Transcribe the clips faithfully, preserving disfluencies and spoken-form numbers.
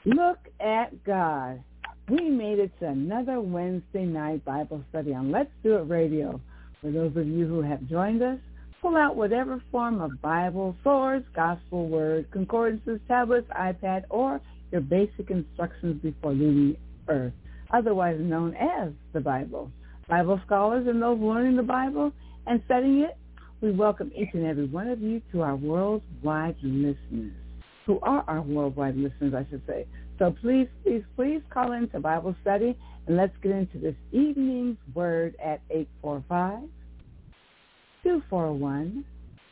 Look at God. We made it to another Wednesday night Bible study on Let's Do It Radio. For those of you who have joined us, pull out whatever form of Bible, swords, gospel word, concordances, tablets, iPad, or your basic instructions before leaving earth, otherwise known as the Bible. Bible scholars and those learning the Bible and studying it, we welcome each and every one of you to our worldwide listeners, who are our worldwide listeners, I should say. So please, please, please call into Bible study, and let's get into this evening's word at eight four five, two four one,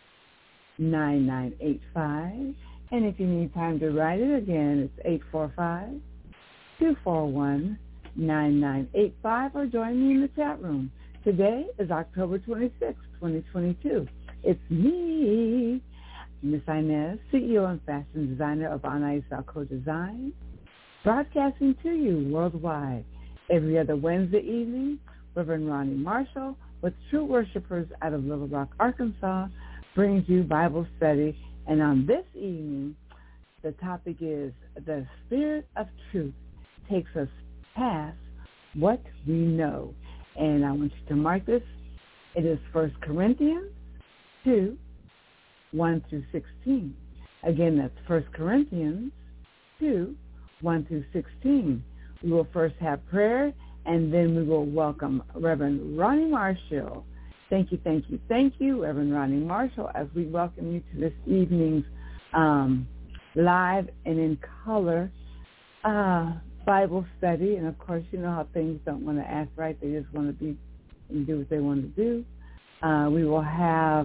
nine nine eight five. And if you need time to write it, again, it's eight four five, two four one, nine nine eight five, or join me in the chat room. Today is October twenty-sixth, twenty twenty-two. It's me, Miss Inez, C E O and fashion designer of Anais Valco Design, broadcasting to you worldwide every other Wednesday evening. Reverend Ronnie Marshall, with True Worshipers out of Little Rock, Arkansas, brings you Bible study. And on this evening, the topic is the Spirit of Truth takes us past what we know. And I want you to mark this. It is First Corinthians two, one through sixteen. Again, that's First Corinthians two, one through sixteen. We will first have prayer, and then we will welcome Reverend Ronnie Marshall. Thank you, thank you, thank you, Reverend Ronnie Marshall, as we welcome you to this evening's um, live and in color uh, Bible study. And, of course, you know how things don't want to act right. They just want to be and do what they want to do. Uh, we will have,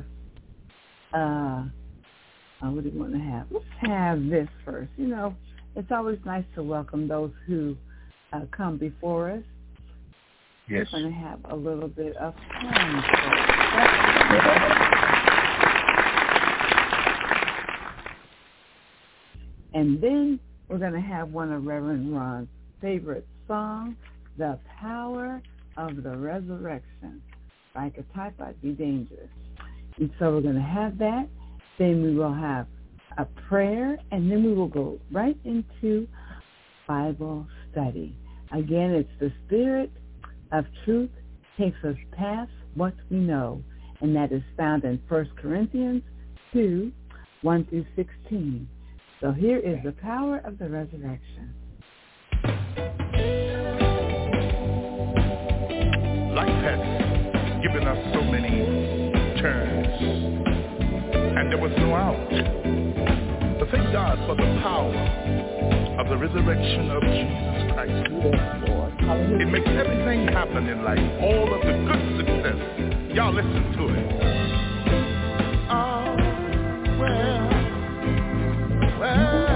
uh, uh, what do you want to have? Let's have this first. You know, it's always nice to welcome those who uh, come before us. Yes. We're going to have a little bit of fun. And then we're going to have one of Reverend Ron's favorite songs, The Power of the Resurrection. If I could type, I'd be dangerous. And so we're going to have that. Then we will have a prayer, and then we will go right into Bible study. Again, it's the Spirit of Truth takes us past what we know, and that is found in First Corinthians two, one through sixteen. So here is the power of the resurrection. Life has given us so many turns, and there was no out. But thank God for the power of the resurrection of Jesus Christ. It makes everything happen in life, all of the good success. Y'all listen to it. Oh, well, well.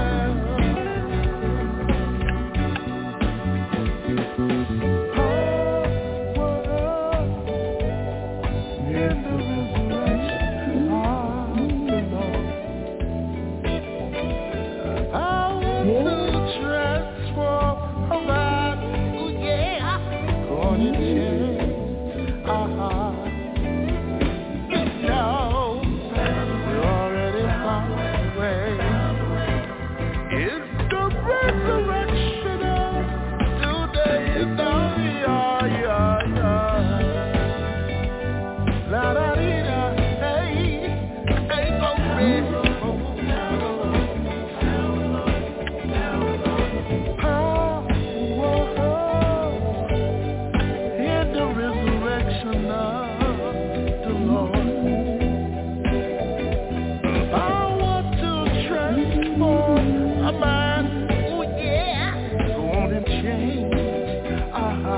Uh-huh.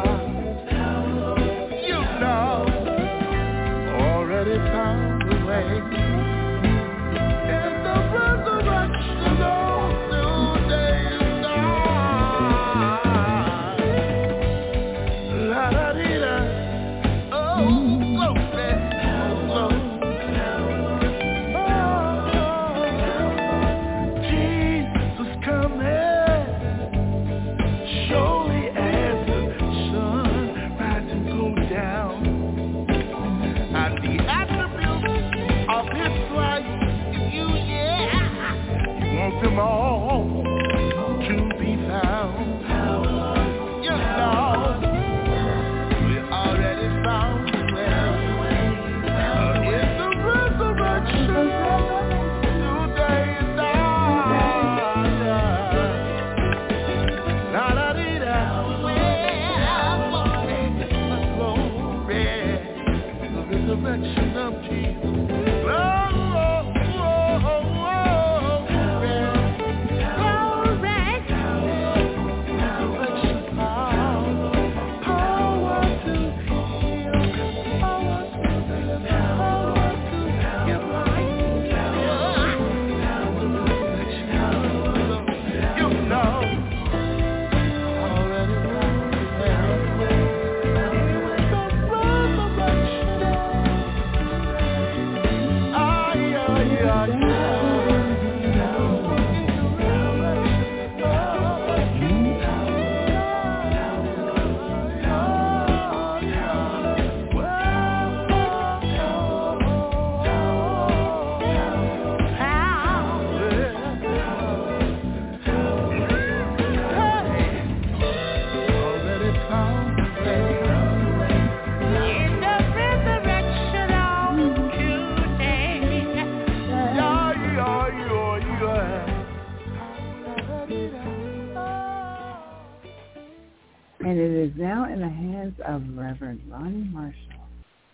And it is now in the hands of Reverend Ronnie Marshall.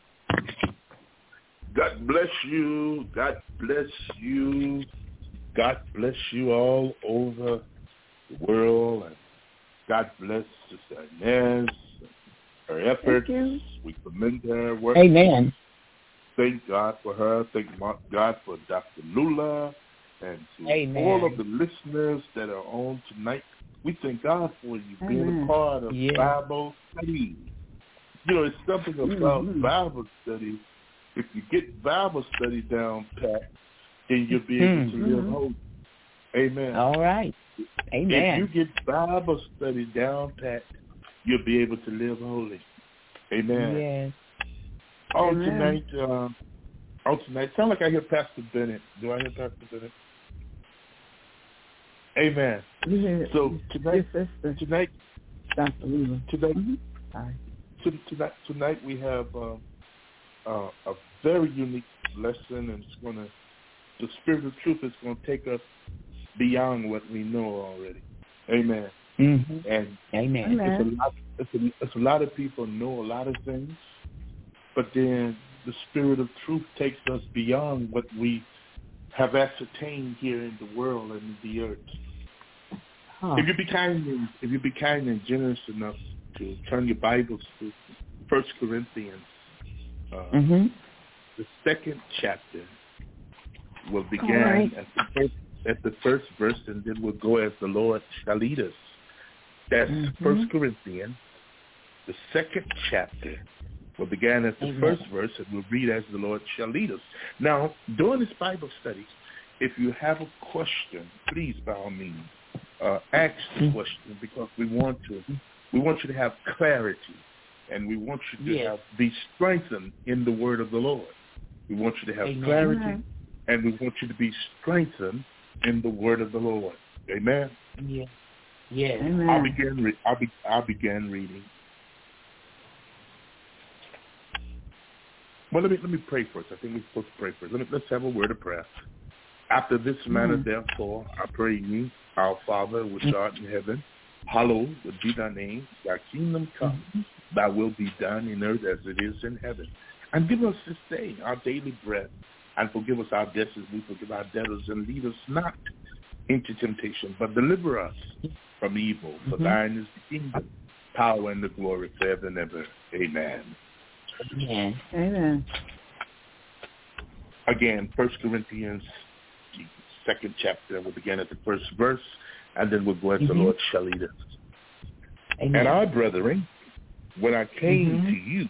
God bless you. God bless you. God bless you all over the world. And God bless Sister Inez, her efforts. We commend her work. Amen. Thank God for her. Thank God for Doctor Lula and to Amen. all of the listeners that are on tonight. We thank God for you Amen. being a part of Yeah. Bible study. You know, it's something about Mm-hmm. Bible study. If you get Bible study down pat, then you'll be able Mm-hmm. to live holy. Amen. All right. Amen. If you get Bible study down pat, you'll be able to live holy. Amen. Yes. On Amen. tonight, uh, on tonight, sound like I hear Pastor Bennett. Do I hear Pastor Bennett? Amen. Hear, So tonight, sister, tonight, Doctor Lula. tonight, Mm-hmm. Sorry. tonight, tonight we have uh, uh, a very unique lesson, and it's going to, the Spirit of Truth is going to take us beyond what we know already. Amen. Mm-hmm. And Amen. It's, a lot, it's, a, it's a lot of people know a lot of things, but then the Spirit of Truth takes us beyond what we have ascertained here in the world and in the earth. Huh. If you be kind and if you be kind and generous enough to turn your Bibles to First Corinthians, uh, Mm-hmm. the second chapter will begin right. at the first at the first verse, and then we'll go as the Lord shall lead us. That's Mm-hmm. First Corinthians, the second chapter. Will begin at the Amen. first verse, and we'll read as the Lord shall lead us. Now, during this Bible study, if you have a question, please, by all means, uh, ask the question, because we want to, we want you to have clarity, and we want you to Yes. have, be strengthened in the word of the Lord. We want you to have Amen. clarity, Amen. and we want you to be strengthened in the word of the Lord. Amen. Yeah. Yes. Amen. I'll begin. Re- I'll be. I'll begin reading. Well, let me let me pray first. I think we're supposed to pray first. Let me, let's have a word of prayer. After this manner, Mm-hmm. therefore, I pray you, our Father, which art in heaven, hallowed be thy name. Thy kingdom come. Thy will be done in earth as it is in heaven. And give us this day our daily bread, and forgive us our debts as we forgive our debtors, and lead us not into temptation, but deliver us from evil. For Mm-hmm. thine is the kingdom, power, and the glory forever and ever. Amen. Amen. Amen. Again, First Corinthians, the second chapter. We'll begin at the first verse, and then we'll go as Mm-hmm. the Lord shall lead us. Amen. And I, brethren, when I came Mm-hmm. to you,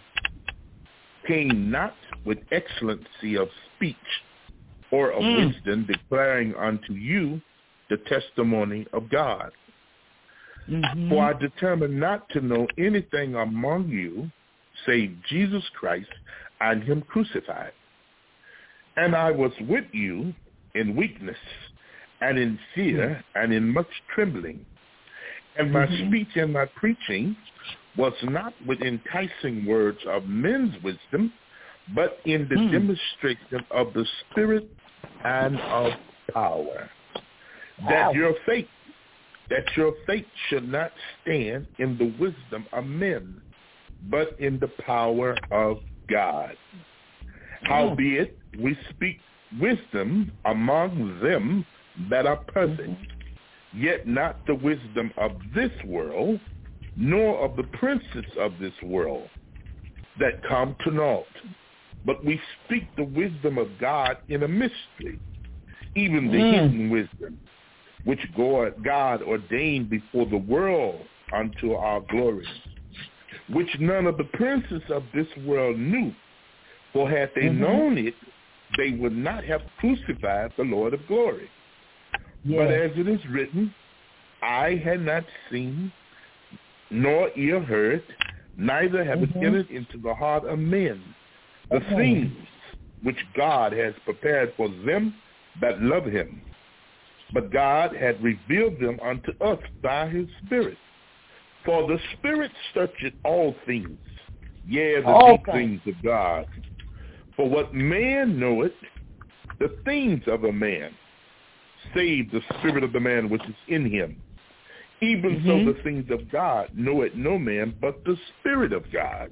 came not with excellency of speech or of Mm. wisdom, declaring unto you the testimony of God. Mm-hmm. For I determined not to know anything among you save Jesus Christ and him crucified. And I was with you in weakness and in fear and in much trembling. And my Mm-hmm. speech and my preaching was not with enticing words of men's wisdom, but in the Mm. demonstration of the Spirit and of power. That Wow. your faith, that your faith should not stand in the wisdom of men, but in the power of God. Howbeit, we speak wisdom among them that are perfect, mm-hmm. yet not the wisdom of this world, nor of the princes of this world that come to naught. But we speak the wisdom of God in a mystery, even the mm. hidden wisdom, which God ordained before the world unto our glory, which none of the princes of this world knew. For had they mm-hmm. known it, they would not have crucified the Lord of glory. Yes. But as it is written, eye had not seen, nor ear heard, neither have mm-hmm. it entered into the heart of men, the okay. things which God has prepared for them that love him. But God had revealed them unto us by his Spirit. For the Spirit searcheth all things, yea, the okay. deep things of God. For what man knoweth, the things of a man, save the spirit of the man which is in him. Even mm-hmm. so the things of God knoweth no man but the Spirit of God.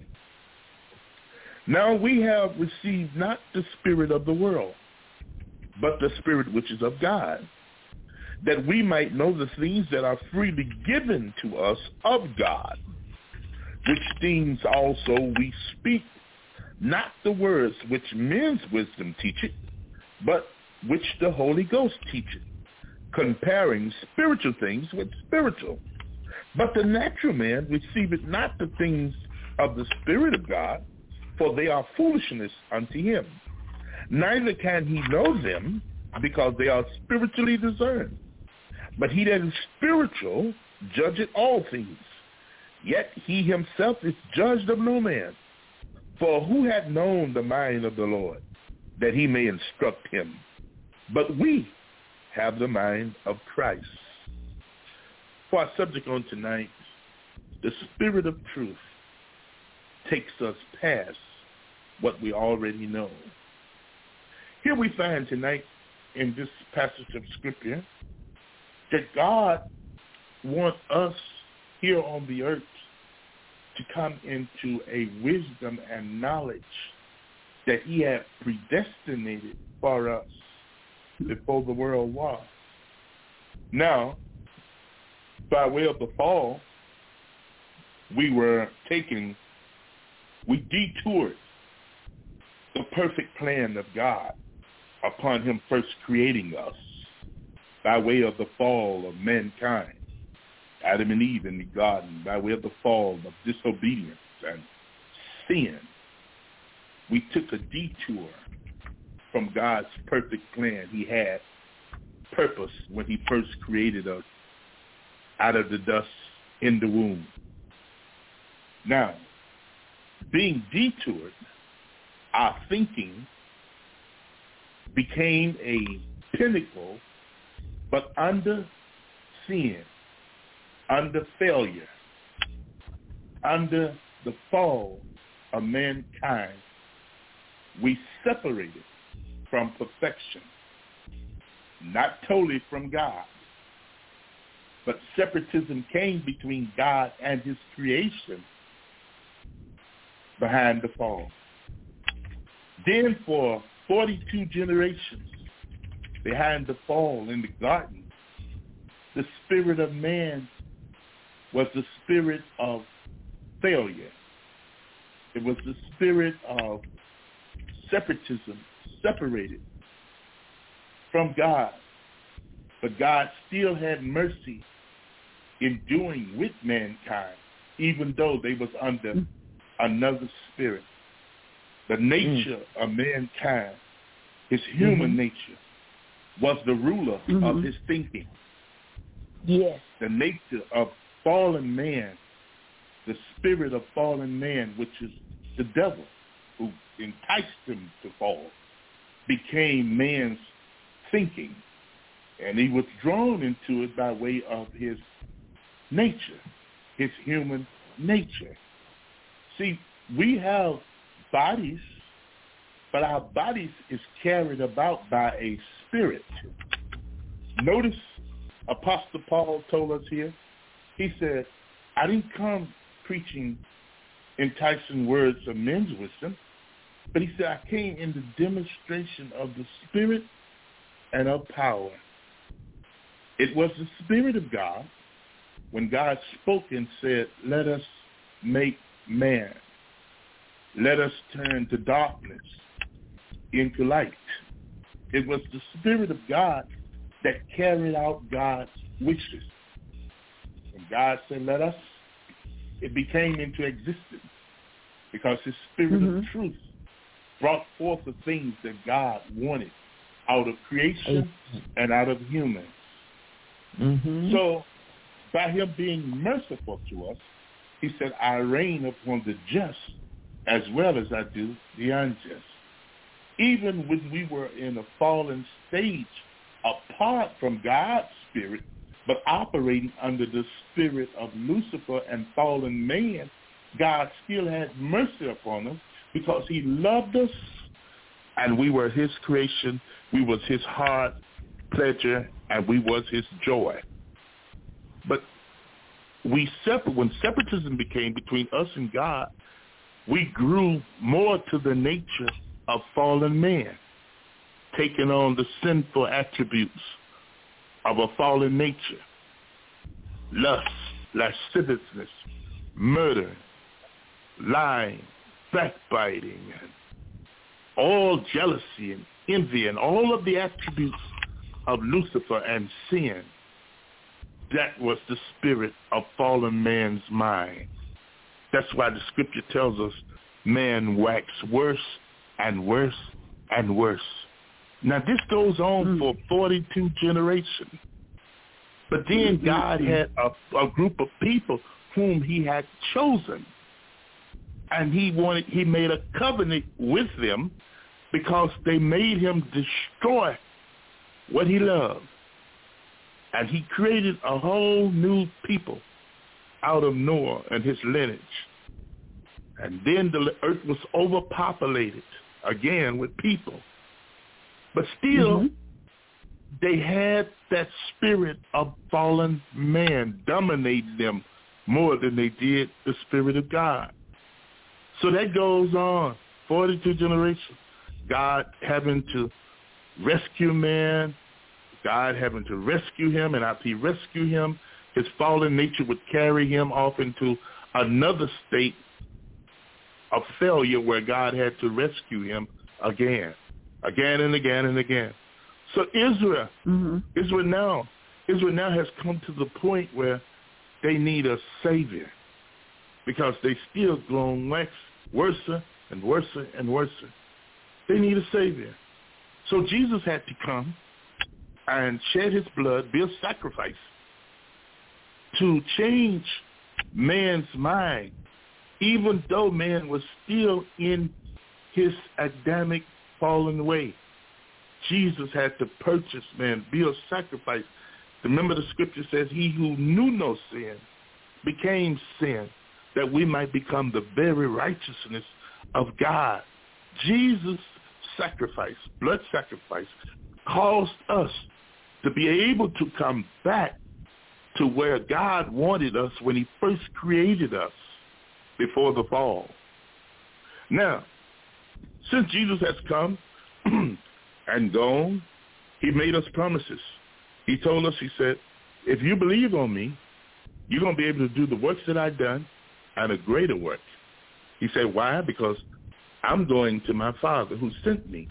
Now we have received not the spirit of the world, but the Spirit which is of God, that we might know the things that are freely given to us of God, which things also we speak, not the words which men's wisdom teacheth, but which the Holy Ghost teacheth, comparing spiritual things with spiritual. But the natural man receiveth not the things of the Spirit of God, for they are foolishness unto him. Neither can he know them, because they are spiritually discerned. But he that is spiritual judgeth all things, yet he himself is judged of no man. For who hath known the mind of the Lord, that he may instruct him? But we have the mind of Christ. For our subject on tonight, the Spirit of truth takes us past what we already know. Here we find tonight in this passage of Scripture that God wants us here on the earth to come into a wisdom and knowledge that he had predestinated for us before the world was. Now, by way of the fall, we were taking, we detoured the perfect plan of God upon him first creating us by way of the fall of mankind, Adam and Eve in the garden, by way of the fall of disobedience and sin. We took a detour from God's perfect plan. He had purpose when he first created us out of the dust in the womb. Now, being detoured, our thinking became a pinnacle, but under sin, under failure, under the fall of mankind, we separated from perfection, not totally from God, but separatism came between God and his creation behind the fall. Then for forty-two generations behind the fall in the garden, the spirit of man was the spirit of failure. It was the spirit of separatism, separated from God. But God still had mercy in doing with mankind, even though they was under mm. another spirit. The nature mm. of mankind, his human mm-hmm. nature, was the ruler mm-hmm. of his thinking. Yes. The nature of fallen man, the spirit of fallen man, which is the devil, who enticed him to fall, became man's thinking. And he was drawn into it by way of his nature, his human nature. See, we have bodies, but our bodies is carried about by a spirit. Notice Apostle Paul told us here, he said, I didn't come preaching enticing words of men's wisdom, but he said, I came in the demonstration of the Spirit and of power. It was the Spirit of God when God spoke and said, let us make man. Let us turn to darkness into light. It was the Spirit of God that carried out God's wishes. When God said, let us, it became into existence because his Spirit mm-hmm. of truth brought forth the things that God wanted out of creation and out of humans. Mm-hmm. So by him being merciful to us, he said, I reign upon the just as well as I do the unjust. Even when we were in a fallen stage, apart from God's spirit, but operating under the spirit of Lucifer and fallen man, God still had mercy upon us because he loved us and we were his creation. We was his heart pleasure and we was his joy. But we separate, when separatism became between us and God, we grew more to the nature of fallen man, taking on the sinful attributes of a fallen nature. Lust, lasciviousness, murder, lying, backbiting, and all jealousy and envy and all of the attributes of Lucifer and sin. That was the spirit of fallen man's mind. That's why the scripture tells us man waxed worse and worse and worse. Now this goes on mm. for forty-two generations. But then God had a, a group of people whom he had chosen. And he wanted, he made a covenant with them because they made him destroy what he loved. And he created a whole new people out of Noah and his lineage. And then the earth was overpopulated again with people. But still, mm-hmm. they had that spirit of fallen man dominating them more than they did the spirit of God. So that goes on, forty-two generations. God having to rescue man, God having to rescue him, and after he rescued him, his fallen nature would carry him off into another state of failure where God had to rescue him again, again and again and again. So Israel, mm-hmm. Israel now, Israel now has come to the point where they need a savior because they still grown wax worse and worse and worse. They need a savior. So Jesus had to come and shed his blood, be a sacrifice to change man's mind, even though man was still in his Adamic fallen way. Jesus had to purchase man, be a sacrifice. Remember the scripture says, he who knew no sin became sin, that we might become the very righteousness of God. Jesus' sacrifice, blood sacrifice, caused us to be able to come back to where God wanted us when he first created us before the fall. Now, since Jesus has come and gone, he made us promises. He told us, he said, if you believe on me, you're going to be able to do the works that I've done and a greater work. He said, why? Because I'm going to my Father who sent me.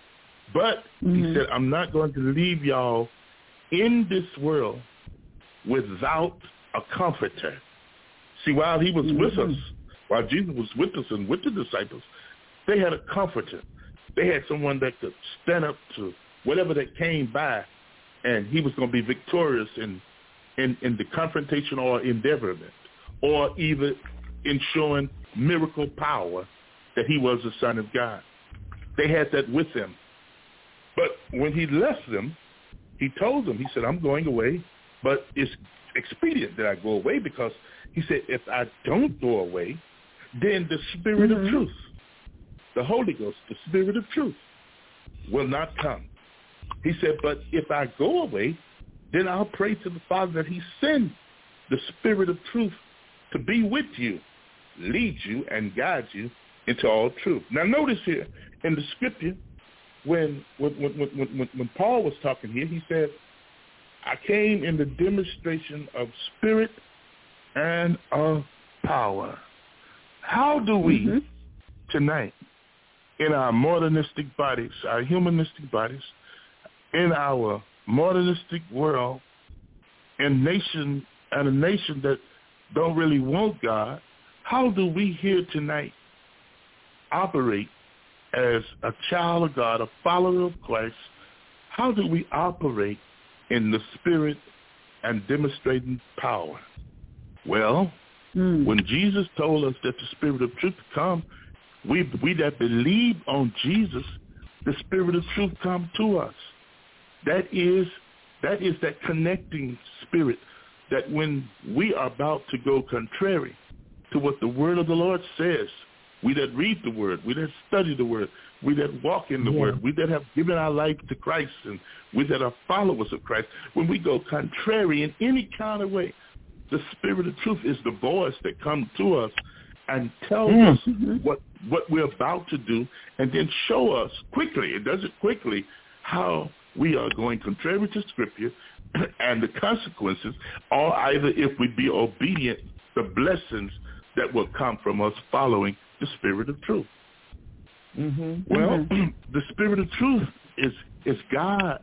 But mm-hmm. he said, I'm not going to leave y'all in this world without a comforter. See, while he was mm-hmm. with us, while Jesus was with us and with the disciples, they had a comforter. They had someone that could stand up to whatever that came by, and he was going to be victorious in, in, in the confrontation or endeavorment, or even in showing miracle power that he was the Son of God. They had that with him. But when he left them, he told them, he said, I'm going away, but it's expedient that I go away because he said, if I don't go away, then the Spirit mm-hmm. of truth, the Holy Ghost, the Spirit of truth, will not come. He said, but if I go away, then I'll pray to the Father that he send the Spirit of truth to be with you, lead you, and guide you into all truth. Now notice here in the scripture, when when, when, when, when, when Paul was talking here, he said, I came in the demonstration of spirit and of power. How do we mm-hmm. tonight, in our modernistic bodies, our humanistic bodies, in our modernistic world, in nation and a nation that don't really want God, how do we here tonight operate as a child of God, a follower of Christ? How do we operate in the spirit and demonstrating power? Well, mm. when Jesus told us that the Spirit of truth come, we we that believe on Jesus, the Spirit of truth come to us. That is that is that connecting spirit that when we are about to go contrary to what the word of the Lord says, we that read the word, we that study the word, we that walk in the yeah. word, we that have given our life to Christ, and we that are followers of Christ, when we go contrary in any kind of way, The Spirit of truth is the voice that comes to us and tells mm-hmm. us what, what we're about to do, and then show us quickly, it does it quickly, how we are going contrary to Scripture and the consequences, or either if we be obedient, the blessings that will come from us following the Spirit of truth. Mm-hmm. Well, mm-hmm. the Spirit of truth is, is God's.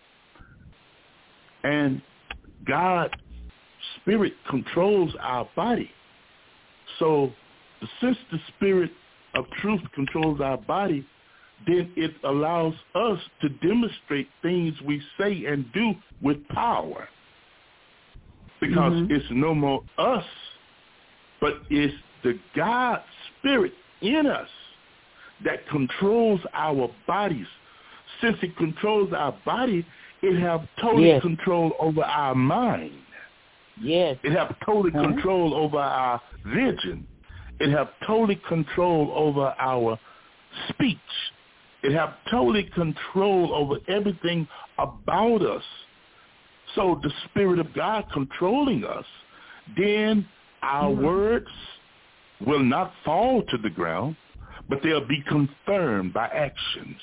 And God's Spirit controls our body. So since the Spirit of truth controls our body, then it allows us to demonstrate things we say and do with power. Because mm-hmm. it's no more us, but it's the God Spirit in us that controls our bodies. Since it controls our body, it have total yes. control over our mind. Yes. It have total huh? control over our vision. It have total control over our speech. It have total control over everything about us. So the Spirit of God controlling us, then our mm-hmm. words will not fall to the ground, but they'll be confirmed by actions.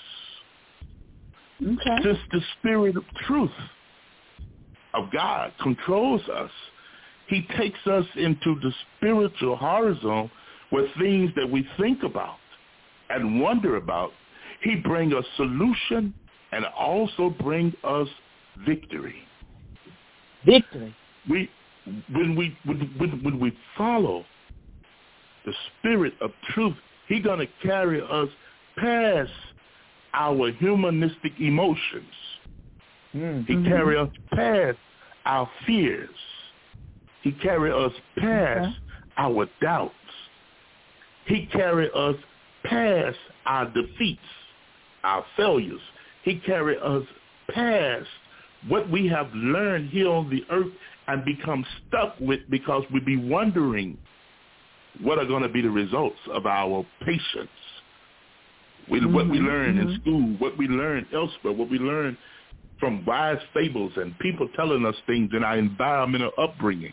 Okay. Since the Spirit of truth of God controls us, he takes us into the spiritual horizon where things that we think about and wonder about, he brings us solution and also brings us victory. Victory. We, when we when, when we follow the Spirit of truth, he's going to carry us past our humanistic emotions. Mm-hmm. He carry us past our fears. He carry us past okay. our doubts. He carry us past our defeats, our failures. He carry us past what we have learned here on the earth and become stuck with because we be wondering what are going to be the results of our patience. We, mm-hmm. What we learn mm-hmm. in school, what we learn elsewhere, what we learn from wise fables and people telling us things in our environmental upbringing.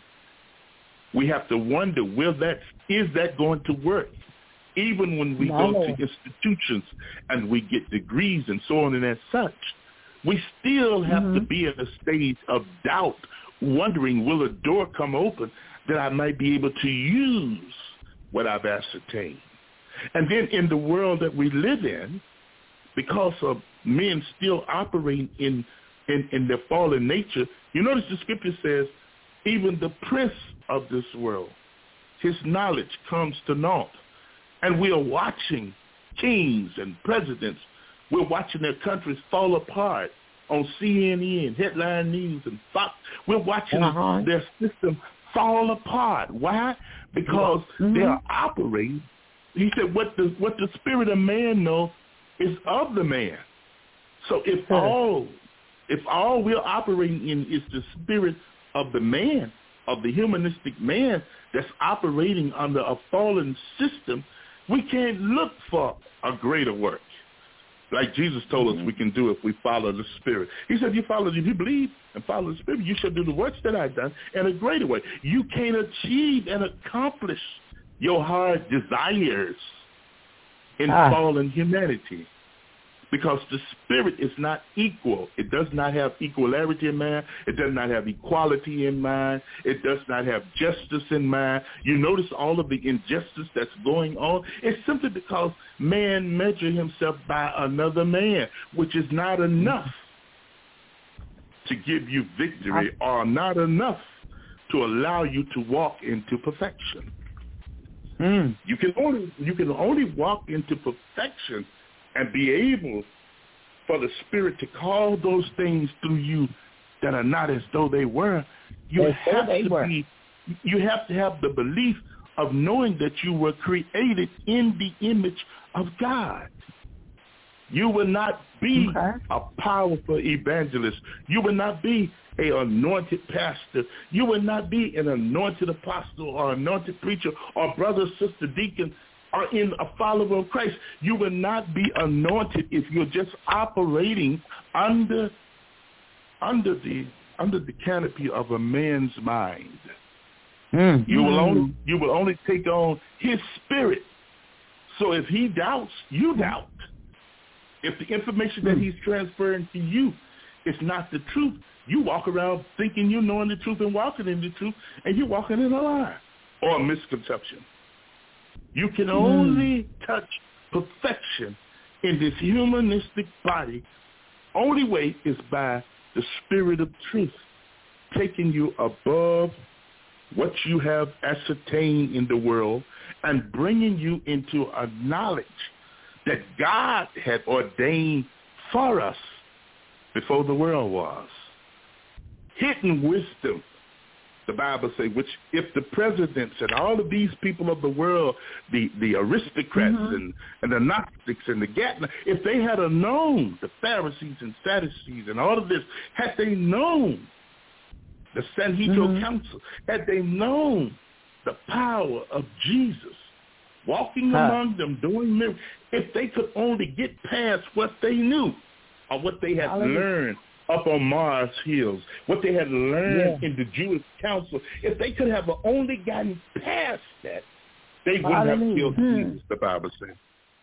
We have to wonder, will that, is that going to work? Even when we no. go to institutions and we get degrees and so on and as such, we still have mm-hmm. to be in a stage of doubt, wondering, will a door come open that I might be able to use what I've ascertained? And then in the world that we live in, because of men still operating in, in, in their fallen nature, you notice the scripture says, even the prince of this world, his knowledge comes to naught. And we are watching kings and presidents, we're watching their countries fall apart on C N N, Headline News, and Fox. We're watching uh-huh. their system fall apart. Why? Because mm-hmm. they are operating. He said, what the, what the spirit of man knows is of the man. So if sure. all if all we're operating in is the spirit of the man, of the humanistic man that's operating under a fallen system, we can't look for a greater work. Like Jesus told mm-hmm. us we can do if we follow the Spirit. He said, you follow, if you believe and follow the Spirit, you shall do the works that I've done in a greater way. You can't achieve and accomplish your hard desires in ah. fallen humanity, because the Spirit is not equal. It does not have equality in mind. It does not have equality in mind. It does not have justice in mind. You notice all of the injustice that's going on. It's simply because man measures himself by another man, which is not enough to give you victory or not enough to allow you to walk into perfection. Mm. You can only you can only walk into perfection and be able for the Spirit to call those things through you that are not as though they were. You as have they to were. be. You have to have the belief of knowing that you were created in the image of God. You will not be okay. a powerful evangelist. You will not be an anointed pastor. You will not be an anointed apostle or anointed preacher or brother, sister, deacon, or in a follower of Christ. You will not be anointed if you're just operating under under the under the canopy of a man's mind. Mm. You will only you will only take on his spirit. So if he doubts, you doubt. If the information that he's transferring to you is not the truth, you walk around thinking you're knowing the truth and walking in the truth, and you're walking in a lie or a misconception. You can only touch perfection in this humanistic body. Only way is by the spirit of truth, taking you above what you have ascertained in the world and bringing you into a knowledge that God had ordained for us before the world was. Hidden wisdom, the Bible says, which if the presidents and all of these people of the world, the, the aristocrats mm-hmm. and, and the Gnostics and the Gatna, if they had known, the Pharisees and Sadducees and all of this, had they known the Sanhedrin mm-hmm. Council, had they known the power of Jesus, walking huh. among them, doing miracles, if they could only get past what they knew or what they had Hallelujah. learned up on Mars Hills, what they had learned yeah. in the Jewish Council, if they could have only gotten past that, they wouldn't Hallelujah. have killed hmm. Jesus, the Bible says.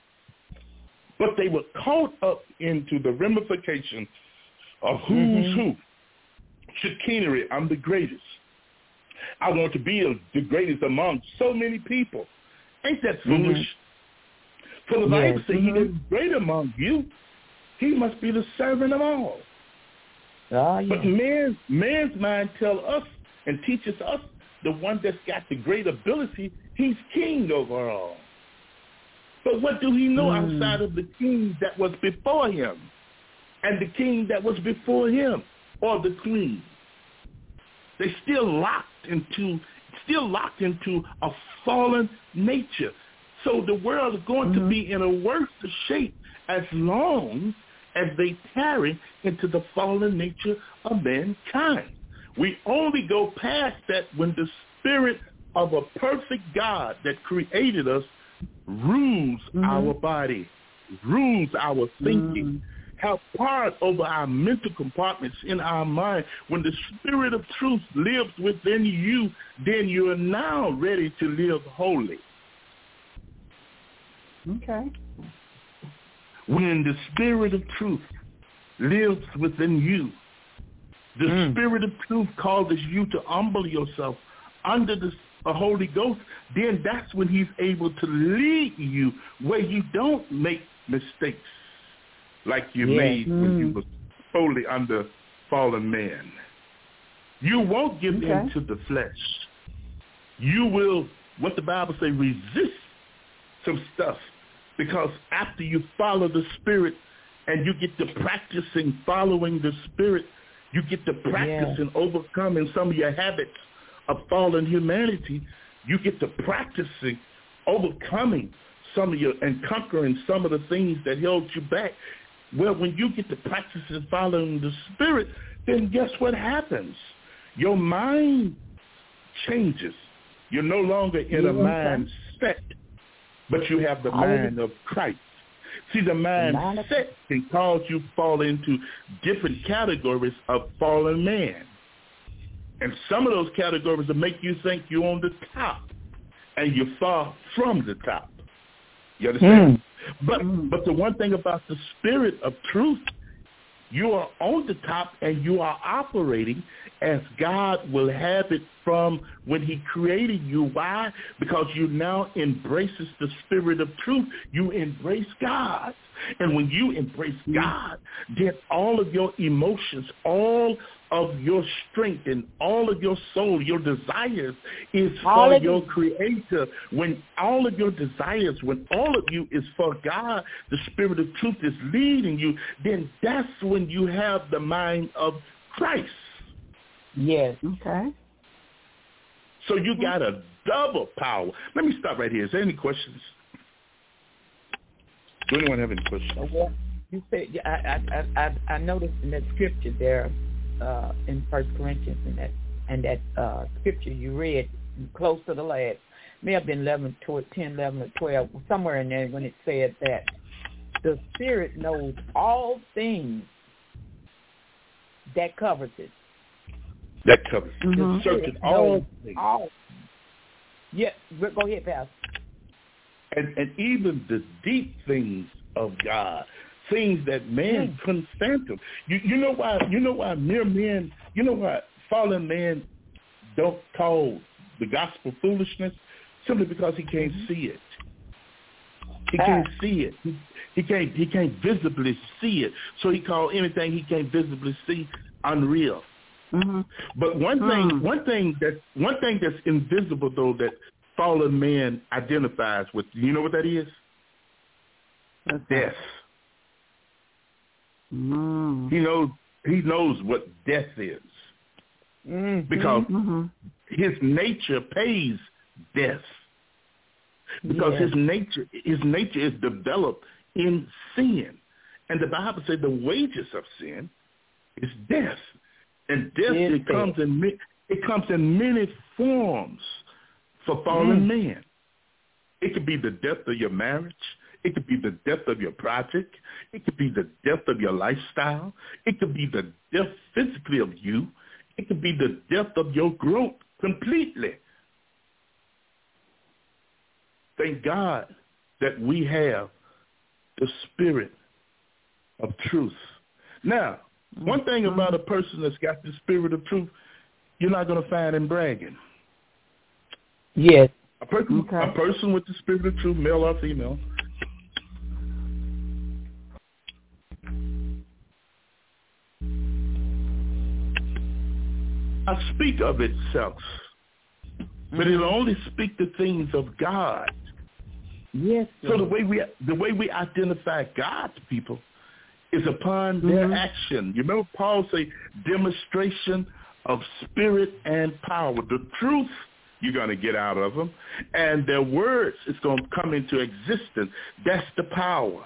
But they were caught up into the ramifications of who's mm-hmm. who. Chicanery, I'm the greatest. I want to be a, the greatest among so many people. Ain't that foolish? Mm-hmm. For the Bible yes. says mm-hmm. he is great among you. He must be the servant of all. Oh, yeah. But man's, man's mind tell us and teaches us the one that's got the great ability, he's king over all. But what do he know mm. outside of the king that was before him and the king that was before him or the queen? They still locked into still locked into a fallen nature. So the world is going mm-hmm. to be in a worse shape as long as they tarry into the fallen nature of mankind. We only go past that when the spirit of a perfect God that created us rules mm-hmm. our body, rules our thinking, mm-hmm. have power over our mental compartments in our mind. When the spirit of truth lives within you, then you are now ready to live holy. Okay. When the spirit of truth lives within you, the mm. spirit of truth causes you to humble yourself under the uh, Holy Ghost, then that's when he's able to lead you where you don't make mistakes like you yeah. made mm. when you were totally under fallen man. You won't give okay. in to the flesh. You will, what the Bible says, resist some stuff. Because after you follow the Spirit and you get to practicing following the Spirit, you get to practicing yeah. overcoming some of your habits of fallen humanity. You get to practicing overcoming some of your and conquering some of the things that held you back. Well, when you get to practicing following the Spirit, then guess what happens? Your mind changes. You're no longer in a mindset, but you have the mind of Christ. See, the mindset can cause you to fall into different categories of fallen man. And some of those categories will make you think you're on the top, and you're far from the top. You understand? Mm. But but the one thing about the spirit of truth, you are on the top and you are operating as God will have it from when he created you. Why? Because you now embraces the spirit of truth. You embrace God. And when you embrace God, then all of your emotions, all of your strength and all of your soul, your desires is for your creator. When all of your desires, when all of you is for God, the spirit of truth is leading you, then that's when you have the mind of Christ. Yes. Okay. So you got a double power. Let me stop right here. Is there any questions? Do anyone have any questions? Well, you said I I I I noticed in that scripture there uh, in First Corinthians and that and that uh, scripture you read close to the last, may have been eleven, ten, eleven, or twelve, somewhere in there when it said that the Spirit knows all things. That covers it. That covers it. Mm-hmm. Searching all things. All, Yeah, go ahead, Pastor. And, and even the deep things of God, things that man mm. couldn't fathom. You, you know why? You know why mere men? You know why fallen man don't call the gospel foolishness? Simply because he can't mm-hmm. see it. He can't ah. see it. He, he can't. He can't visibly see it. So he called anything he can't visibly see unreal. Mm-hmm. But one thing, mm. one thing that one thing that's invisible though that fallen man identifies with. You know what that is? That's death. Mm. He knows. He knows what death is mm-hmm. because mm-hmm. his nature pays death. Because yes. his nature, his nature is developed in sin, and the Bible says the wages of sin is death, and death yes, it comes in it comes in many forms for fallen mm. man. It could be the death of your marriage. It could be the death of your project. It could be the death of your lifestyle. It could be the death physically of you. It could be the death of your growth completely. Thank God that we have the spirit of truth. Now, one thing about a person that's got the spirit of truth, you're not going to find him bragging. Yes. A person, okay. a person with the spirit of truth, male or female, I speak of itself, but it'll only speak the things of God. Yes. So the way we the way we identify God's people is upon mm-hmm. their action. You remember Paul say demonstration of spirit and power. The truth you're going to get out of them, and their words is going to come into existence. That's the power.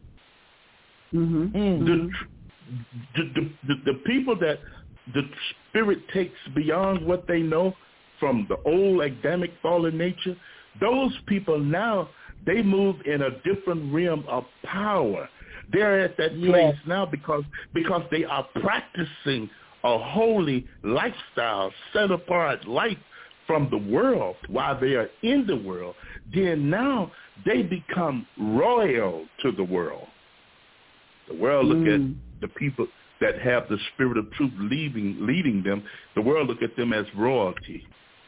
Mm-hmm. The, the, the, the, the people that the spirit takes beyond what they know from the old Adamic fallen nature, those people now, they move in a different realm of power. They're at that yes. place now because because they are practicing a holy lifestyle, set apart life from the world while they are in the world. Then now they become royal to the world. The world look mm. at the people that have the spirit of truth leading, leading them. The world look at them as royalty.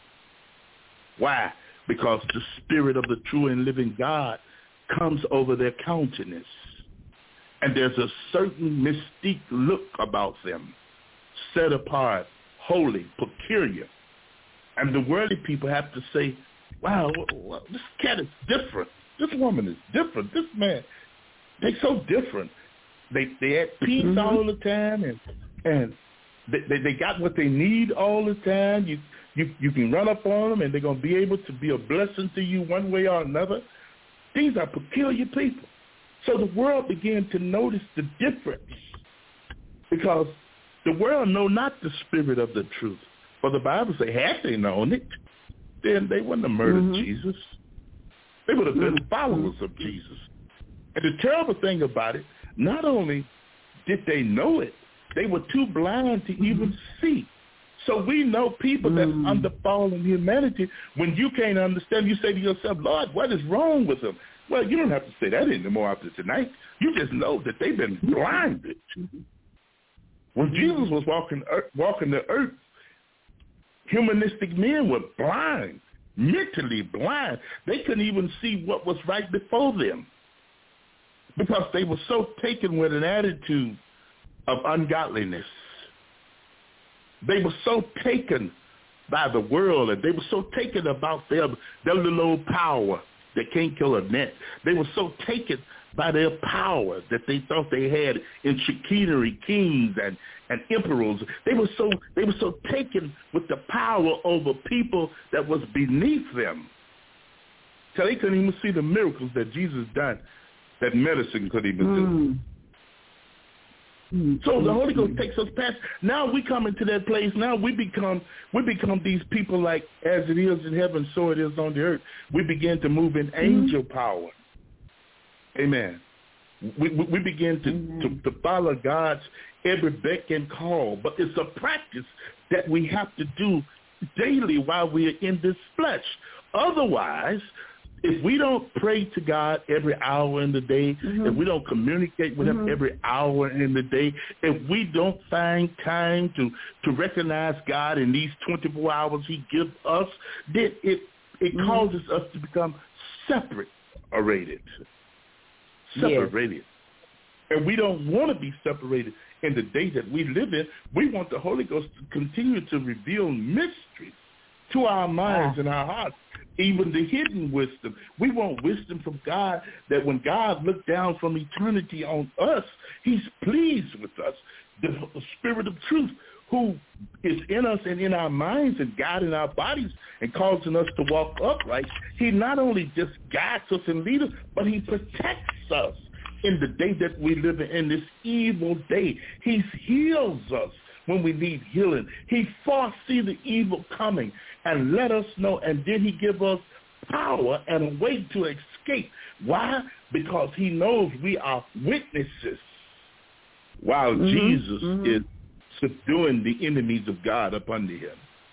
Why? Because the spirit of the true and living God comes over their countenance. And there's a certain mystique look about them, set apart, holy, peculiar. And the worldly people have to say, wow, well, this cat is different. This woman is different. This man, they're so different. They they at peace mm-hmm. all the time, and and they, they they got what they need all the time. You you you can run up on them, and they're gonna be able to be a blessing to you one way or another. These are peculiar people. So the world began to notice the difference, because the world know not the spirit of the truth. For the Bible say, had they known it, then they wouldn't have murdered mm-hmm. Jesus. They would have been mm-hmm. followers of Jesus. And the terrible thing about it, not only did they know it, they were too blind to mm-hmm. even see. So we know people mm-hmm. that's under fallen humanity. When you can't understand, you say to yourself, Lord, what is wrong with them? Well, you don't have to say that anymore after tonight. You just know that they've been blinded. Mm-hmm. When Jesus was walking walking the earth, humanistic men were blind, mentally blind. They couldn't even see what was right before them because they were so taken with an attitude of ungodliness. They were so taken by the world, and they were so taken about their, their little old power that can't kill a net. They were so taken by their power that they thought they had in chicanery, kings and, and emperors. They were so they were so taken with the power over people that was beneath them, so they couldn't even see the miracles that Jesus done, that medicine couldn't even do. Mm. Mm. So the Holy Ghost takes us past. Now we come into that place. Now we become we become these people like, as it is in heaven, so it is on the earth. We begin to move in angel mm. power. Amen. We, we, we begin to, to, to follow God's every beck and call, but it's a practice that we have to do daily while we are in this flesh. Otherwise, if we don't pray to God every hour in the day, mm-hmm. if we don't communicate with mm-hmm. him every hour in the day, if we don't find time to, to recognize God in these twenty-four hours he gives us, then it, it mm-hmm. causes us to become separated. Separated. Yes. And we don't want to be separated in the day that we live in. We want the Holy Ghost to continue to reveal mysteries to our minds ah. and our hearts, even the hidden wisdom. We want wisdom from God, that when God looked down from eternity on us, he's pleased with us. The, the Spirit of truth who is in us and in our minds and guiding our bodies and causing us to walk upright, he not only just guides us and leads us, but he protects us in the day that we live in, in this evil day. He heals us when we need healing. He foresees the evil coming and let us know, and then he give us power and a way to escape. Why? Because he knows we are witnesses while mm-hmm. Jesus mm-hmm. is subduing the enemies of God up under him.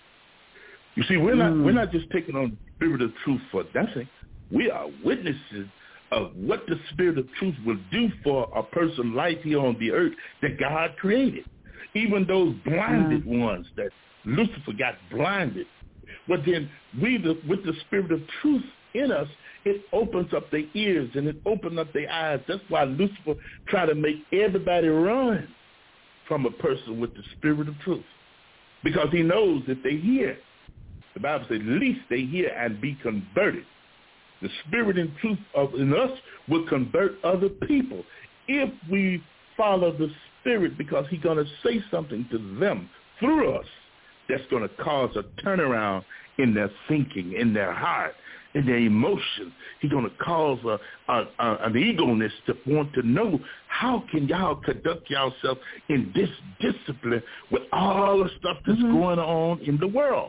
You see, we're mm. not we're not just taking on the Spirit of truth for nothing. We are witnesses of what the Spirit of truth will do for a person's life here on the earth that God created. Even those blinded mm. ones that Lucifer got blinded. But then we, the, with the Spirit of truth in us, it opens up their ears and it opens up their eyes. That's why Lucifer tried to make everybody run from a person with the Spirit of truth, because he knows if they hear, the Bible says, at least they hear and be converted. The Spirit and truth of in us will convert other people if we follow the Spirit, because he's going to say something to them through us that's going to cause a turnaround in their thinking, in their heart, in their emotions. He's going to cause a, a, a, an eagerness to want to know, how can y'all conduct yourself in this discipline with all the stuff that's mm-hmm. going on in the world?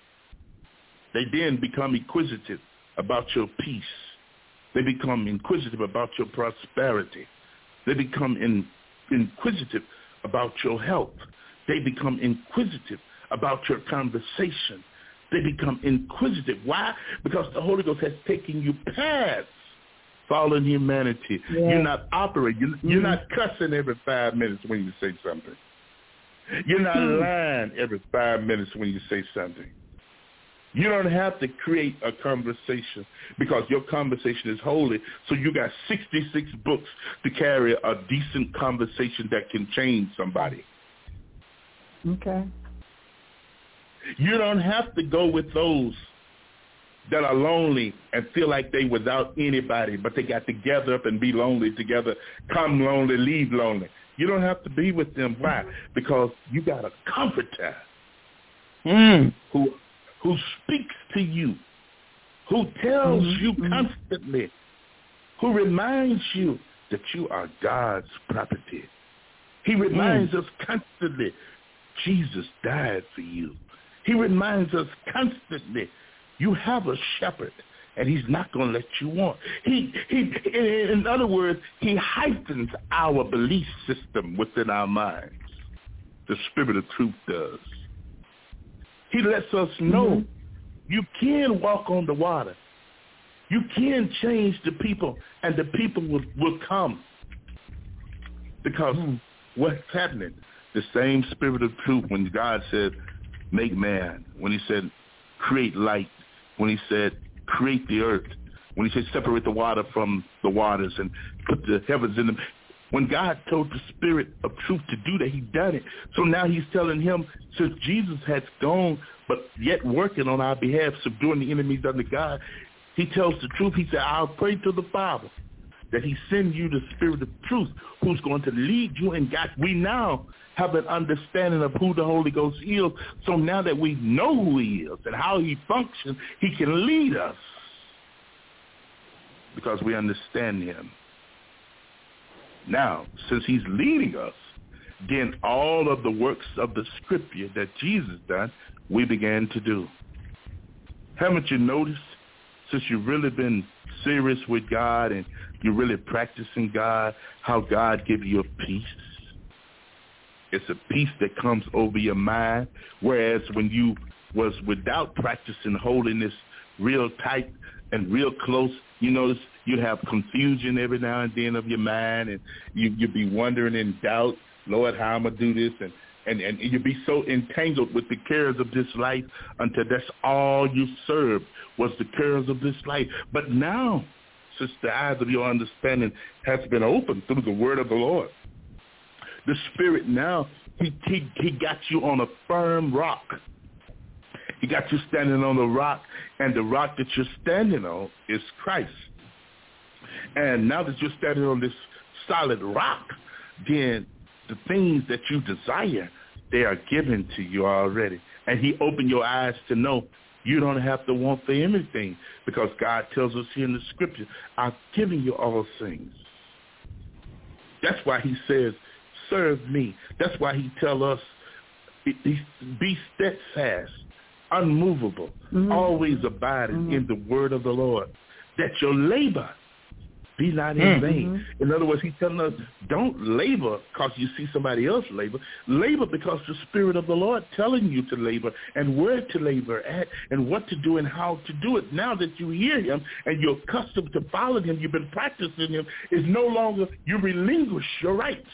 They then become inquisitive about your peace. They become inquisitive about your prosperity. They become in, inquisitive about your health. They become inquisitive about your conversation. They become inquisitive. Why? Because the Holy Ghost has taken you past fallen humanity. Yeah. You're not operating. You're, mm-hmm. you're not cussing every five minutes when you say something. You're not mm-hmm. lying every five minutes when you say something. You don't have to create a conversation because your conversation is holy. So you got sixty-six books to carry a decent conversation that can change somebody. Okay. You don't have to go with those that are lonely and feel like they without anybody, but they got to gather up and be lonely together. Come lonely, leave lonely. You don't have to be with them. Why? Because you got a comforter mm. who who speaks to you, who tells mm-hmm. you constantly, who reminds you that you are God's property. He reminds mm. us constantly, Jesus died for you. He reminds us constantly, you have a shepherd, and he's not going to let you want. He, he, in other words, he heightens our belief system within our minds. The Spirit of truth does. He lets us know mm-hmm. you can walk on the water. You can change the people, and the people will, will come. Because mm. what's happening? The same Spirit of truth, when God said, make man, when he said, create light, when he said, create the earth, when he said, separate the water from the waters and put the heavens in them. When God told the Spirit of truth to do that, he done it. So now he's telling him, since Jesus has gone, but yet working on our behalf, subduing the enemies under God, he tells the truth. He said, I'll pray to the Father that he send you the Spirit of truth who's going to lead you and guide. We now have an understanding of who the Holy Ghost is. So now that we know who he is and how he functions, he can lead us because we understand him. Now, since he's leading us, then all of the works of the Scripture that Jesus done, we began to do. Haven't you noticed, since you've really been serious with God and you're really practicing God, how God gives you a peace? It's a peace that comes over your mind, whereas when you was without practicing holiness real tight and real close, you notice you'd have confusion every now and then of your mind, and you, you'd be wondering in doubt, Lord, how I'm going to do this, and, and, and you'd be so entangled with the cares of this life until that's all you served was the cares of this life. But now, since the eyes of your understanding has been opened through the word of the Lord, the Spirit now, he, he, he got you on a firm rock. He got you standing on the rock, and the rock that you're standing on is Christ. And now that you're standing on this solid rock, then the things that you desire, they are given to you already. And he opened your eyes to know you don't have to want for anything, because God tells us here in the scripture, I've given you all things. That's why he says, serve me. That's why he tells us, be steadfast, unmovable, mm-hmm. always abiding mm-hmm. in the word of the Lord, that your labor be not in mm-hmm. vain. In other words, he's telling us, don't labor because you see somebody else labor. Labor because the Spirit of the Lord telling you to labor and where to labor at and what to do and how to do it. Now that you hear him and you're accustomed to following him, you've been practicing him, it's no longer you relinquish your rights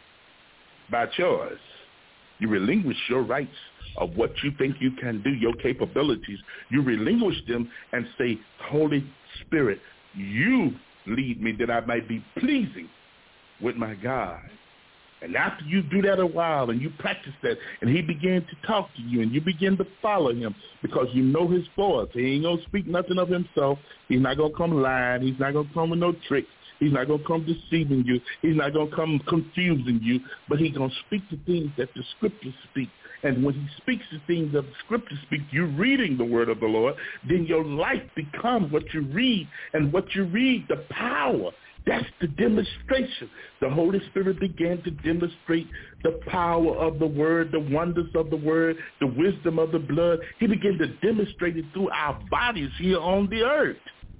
by choice. You relinquish your rights of what you think you can do, your capabilities. You relinquish them and say, Holy Spirit, you lead me that I might be pleasing with my God. And after you do that a while and you practice that, and he began to talk to you and you begin to follow him because you know his voice. He ain't going to speak nothing of himself. He's not going to come lying. He's not going to come with no tricks. He's not going to come deceiving you. He's not going to come confusing you. But he's going to speak the things that the scriptures speak. And when he speaks the things that the scriptures speak, you're reading the word of the Lord, then your life becomes what you read. And what you read, the power, that's the demonstration. The Holy Spirit began to demonstrate the power of the word, the wonders of the word, the wisdom of the blood. He began to demonstrate it through our bodies here on the earth.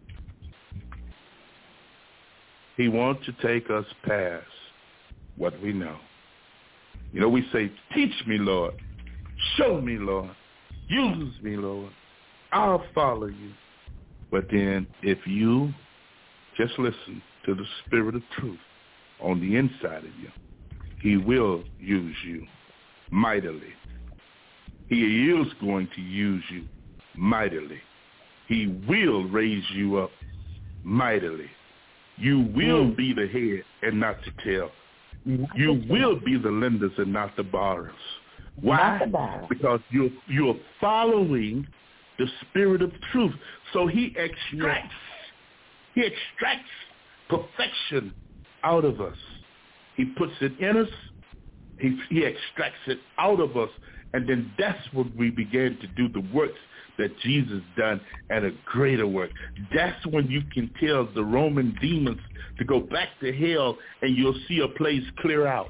He wants to take us past what we know. You know, we say, teach me, Lord. Show me, Lord. Use me, Lord. I'll follow you. But then if you just listen to the Spirit of truth on the inside of you, he will use you mightily. He is going to use you mightily. He will raise you up mightily. You will mm. be the head and not the tail. You will be the lenders and not the borrowers. Why? Because you're, you're following the Spirit of truth. So he extracts, he extracts perfection out of us. He puts it in us. He, he extracts it out of us. And then that's when we began to do the works that Jesus done and a greater work. That's when you can tell the Roman demons to go back to hell and you'll see a place clear out.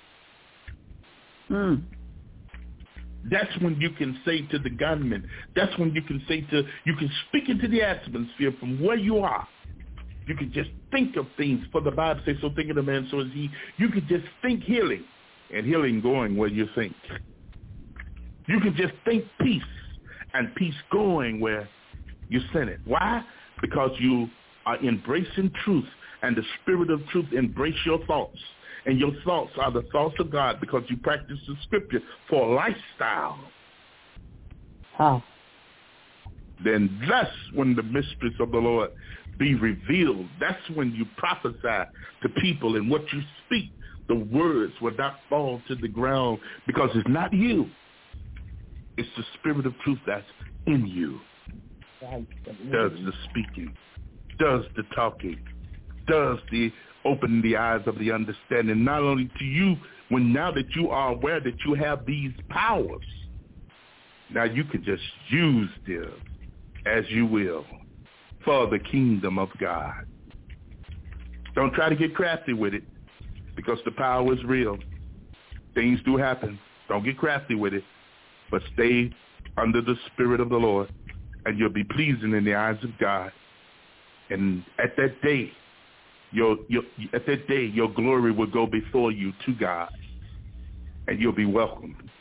Mm. That's when you can say to the gunman, that's when you can say to, you can speak into the atmosphere from where you are. You can just think of things, for the Bible says, so think of the man, so is he. You can just think healing, and healing going where you think. You can just think peace, and peace going where you send it. Why? Because you are embracing truth, and the Spirit of truth embrace your thoughts. And your thoughts are the thoughts of God because you practice the scripture for a lifestyle. Huh. Then that's when the mysteries of the Lord be revealed. That's when you prophesy to people, and what you speak, the words will not fall to the ground because it's not you. It's the Spirit of truth that's in you. Does the speaking, does the talking, does the open the eyes of the understanding, not only to you, when now that you are aware that you have these powers, now you can just use them as you will for the kingdom of God. Don't try to get crafty with it because the power is real. Things do happen. Don't get crafty with it, but stay under the Spirit of the Lord, and you'll be pleasing in the eyes of God. And at that day, Your, your, at that day, your glory will go before you to God, and you'll be welcomed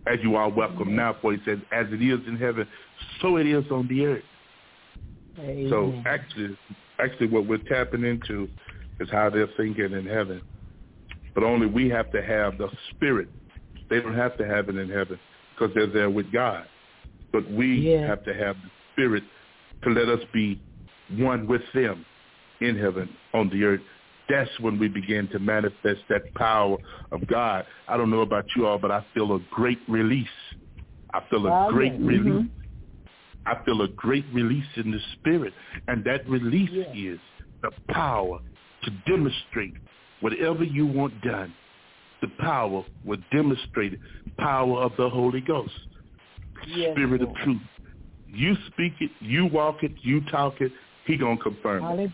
as you are welcome now, for he said, as it is in heaven, so it is on the earth. Amen. So actually, actually what we're tapping into is how they're thinking in heaven. But only we have to have the Spirit. They don't have to have it in heaven because they're there with God. But we yeah. have to have the Spirit to let us be one with them in heaven, on the earth. That's when we begin to manifest that power of God. I don't know about you all, but I feel a great release. I feel a wow, great yeah. release. Mm-hmm. I feel a great release in the Spirit. And that release yeah. is the power to demonstrate whatever you want done. The power will demonstrate it. Power of the Holy Ghost. Yes, Spirit Lord. Of truth. You speak it, you walk it, you talk it, he going to confirm it.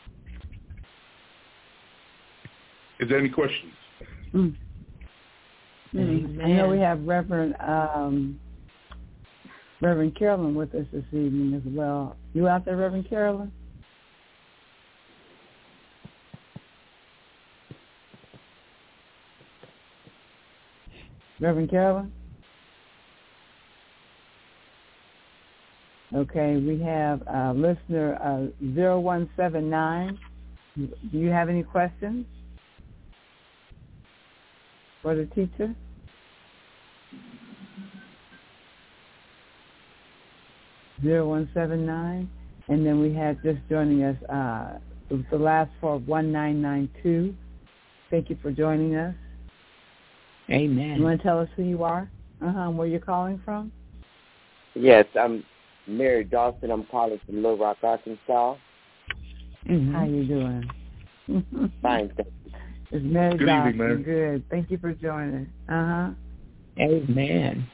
Is there any questions? Mm. Mm. I know we have Reverend um, Reverend Carolyn with us this evening as well. You out there, Reverend Carolyn? Reverend Carolyn? Okay, we have uh, listener uh, zero one seven nine. Do you have any questions for the teacher? zero one seven nine. And then we have just joining us, uh, the last four, one nine nine two. Thank you for joining us. Amen. You want to tell us who you are? Uh-huh, where you're calling from? Yes, I'm Mary Dawson. I'm calling from Little Rock, Arkansas. Mm-hmm. How you doing? Fine, thank you. It's Mary Good Dawson. evening, man. Good. Thank you for joining. Uh-huh. Amen.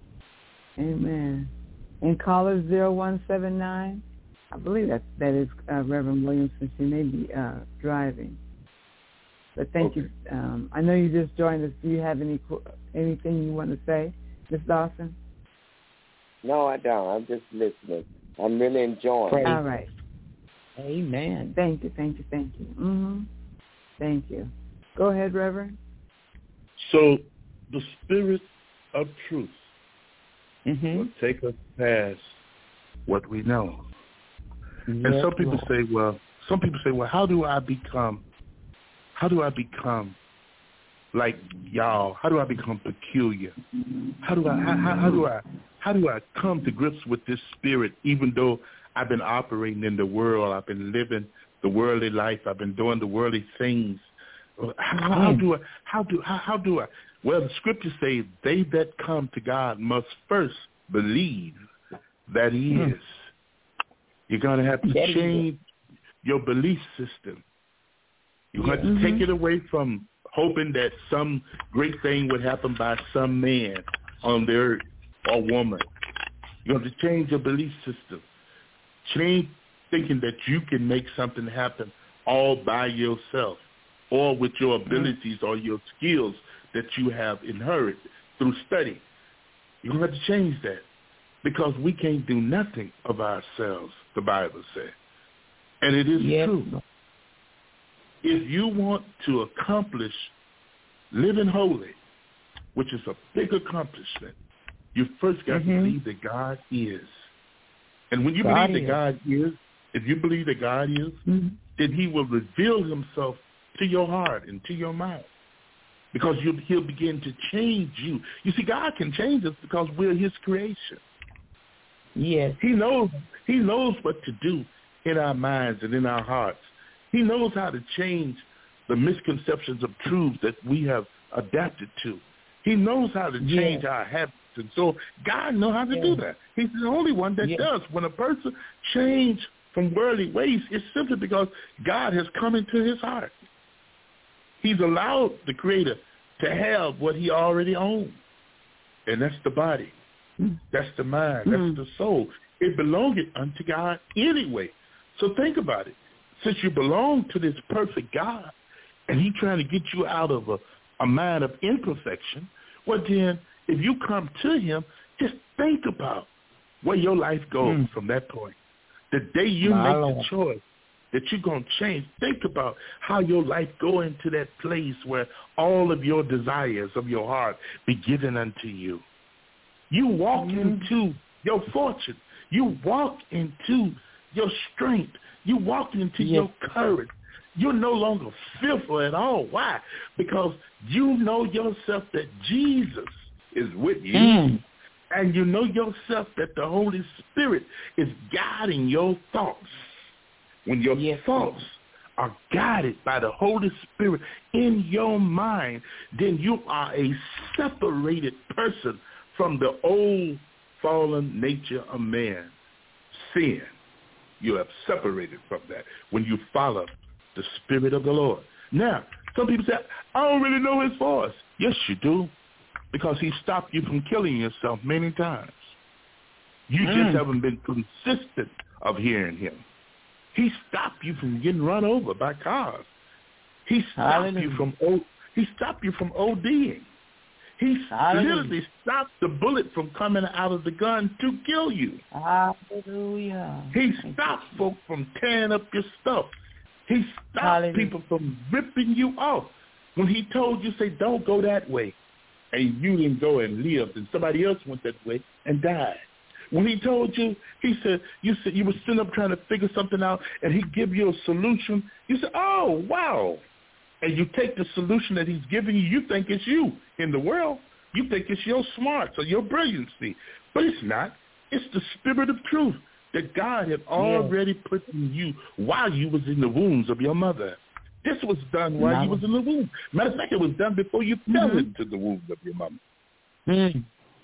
Amen. And caller zero one seven nine, I believe that that is uh, Reverend Williamson. She may be uh, driving. But thank okay. you. Um, I know you just joined us. Do you have any anything you want to say, Miz Dawson? No, I don't. I'm just listening. I'm really enjoying it. All right. Amen. Thank you, thank you, thank you. Mm-hmm. Thank you. Go ahead, Reverend. So the Spirit of truth mm-hmm. will take us past what we know. Yes, and some people Lord. say, well, some people say, well, how do I become, how do I become like y'all? How do I become peculiar? How do I, how, how, how do I, how do I come to grips with this Spirit, even though I've been operating in the world, I've been living the worldly life, I've been doing the worldly things. How, how do I, how do, how, how do I? Well, the scriptures say they that come to God must first believe that he mm. is. You're going to have to that change your belief system. You're going to have to mm-hmm. take it away from hoping that some great thing would happen by some man on the earth or woman. You have to change your belief system. Change thinking that you can make something happen all by yourself or with your abilities or your skills that you have inherited through study. You have to change that because we can't do nothing of ourselves, the Bible says. And it is yep. true. If you want to accomplish living holy, which is a big accomplishment, you first got mm-hmm. to believe that God is. And when you God believe is. that God is, if you believe that God is, mm-hmm. then he will reveal himself to your heart and to your mind because you'll, he'll begin to change you. You see, God can change us because we're his creation. Yes. He knows, he knows what to do in our minds and in our hearts. He knows how to change the misconceptions of truth that we have adapted to. He knows how to change yes. our habits. And so God knows how to yes. do that. He's the only one that yes. does. When a person changes from worldly ways, it's simply because God has come into his heart. He's allowed the Creator to have what he already owns. And that's the body. Mm. That's the mind. Mm. That's the soul. It belonged unto God anyway. So think about it. Since you belong to this perfect God, and he's trying to get you out of a, a mind of imperfection, well then, if you come to him, just think about where your life goes mm. from that point. The day you My make Lord. the choice that you're going to change, think about how your life go into that place where all of your desires of your heart be given unto you. You walk Mm-hmm. into your fortune. You walk into your strength. You walk into yes. your courage. You're no longer fearful at all. Why? Because you know yourself that Jesus is with you. Mm. And you know yourself that the Holy Spirit is guiding your thoughts. When your yes. thoughts are guided by the Holy Spirit in your mind, then you are a separated person from the old fallen nature of man. Sin. You have separated from that when you follow the Spirit of the Lord. Now, some people say, I don't really know his voice. Yes, you do, because he stopped you from killing yourself many times. You mm. just haven't been consistent of hearing him. He stopped you from getting run over by cars. He stopped Hallelujah. you from o- he stopped you from ODing. He Hallelujah. literally stopped the bullet from coming out of the gun to kill you. Hallelujah. He stopped folk from tearing up your stuff. He stopped Hallelujah. people from ripping you off. When he told you, say, don't go that way, and you didn't go and lived, and somebody else went that way and died. When he told you, he said, you said you were sitting up trying to figure something out, and he give you a solution. You said, oh, wow. And you take the solution that he's giving you, you think it's you in the world. You think it's your smarts or your brilliancy. But it's not. It's the Spirit of truth that God had already yeah. put in you while you was in the wombs of your mother. This was done while no. you was in the womb. Matter of fact, it was done before you mm-hmm. fell into the womb of your mother. Mm.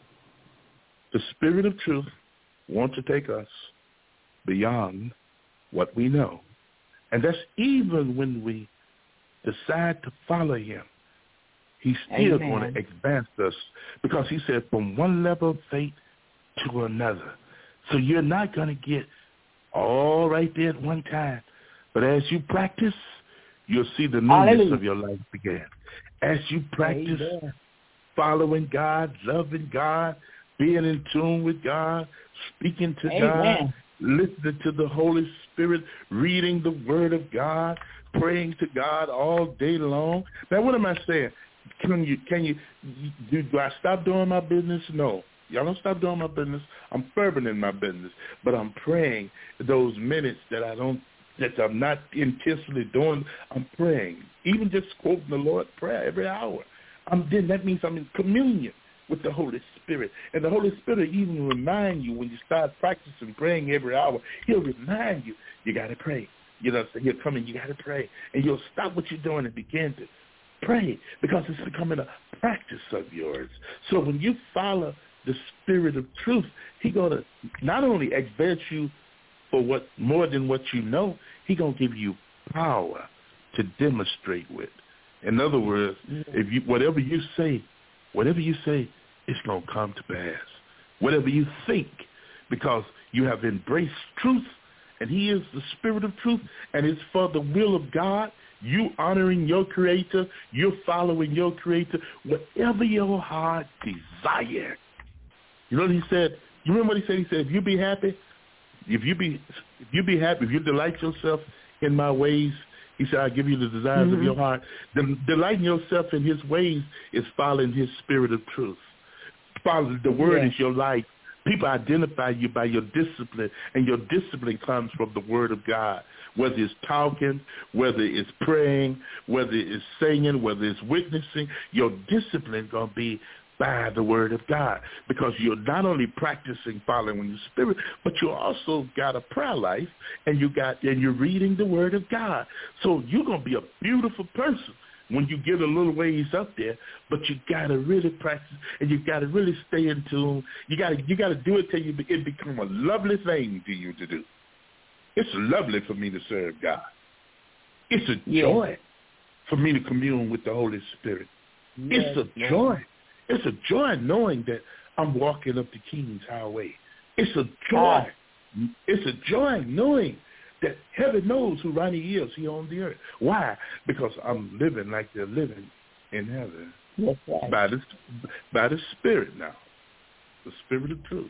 The Spirit of truth wants to take us beyond what we know. And that's even when we decide to follow him. He's still Amen. going to advance us, because he said from one level of faith to another. So you're not going to get all right there at one time. But as you practice, you'll see the newness Hallelujah. of your life begin. As you practice Amen. following God, loving God, being in tune with God, speaking to Amen. God, listening to the Holy Spirit, reading the Word of God, praying to God all day long. Now, what am I saying? Can you, can you, do, do I stop doing my business? No. Y'all don't stop doing my business. I'm fervent in my business, but I'm praying those minutes that I don't, that I'm not intentionally doing. I'm praying, even just quoting the Lord's Prayer every hour. I'm then that means I'm in communion with the Holy Spirit, and the Holy Spirit even remind you when you start practicing praying every hour. He'll remind you you got to pray. You know, so he'll come in. You got to pray, and you'll stop what you're doing and begin to pray, because it's becoming a practice of yours. So when you follow the Spirit of truth, he's going to not only advance you for what more than what you know, he's going to give you power to demonstrate with. In other words, if you whatever you say, whatever you say, it's going to come to pass. Whatever you think, because you have embraced truth, and he is the Spirit of truth, and it's for the will of God. You honoring your Creator, you're following your Creator, whatever your heart desires. You know what he said? You remember what he said? He said, if you be happy, if you be if you be happy, if you delight yourself in my ways, he said, I give you the desires mm-hmm. of your heart. The, delighting yourself in his ways is following his Spirit of truth. Follow the word yes. is your life. People identify you by your discipline, and your discipline comes from the Word of God. Whether it's talking, whether it's praying, whether it's singing, whether it's witnessing, your discipline is going to be by the Word of God, because you're not only practicing following the Spirit, but you also got a prayer life, and you got and you're reading the Word of God. So you're going to be a beautiful person when you get a little ways up there, but you got to really practice, and you got to really stay in tune. You got to you got to do it till you it become a lovely thing to you to do. It's lovely for me to serve God. It's a yes. joy for me to commune with the Holy Spirit. Yes. It's a yes. joy. It's a joy knowing that I'm walking up the King's highway. It's a joy. Ah. It's a joy knowing that heaven knows who Ronnie is here on the earth. Why? Because I'm living like they're living in heaven. Yes, right. By the, by the Spirit now, the Spirit of truth.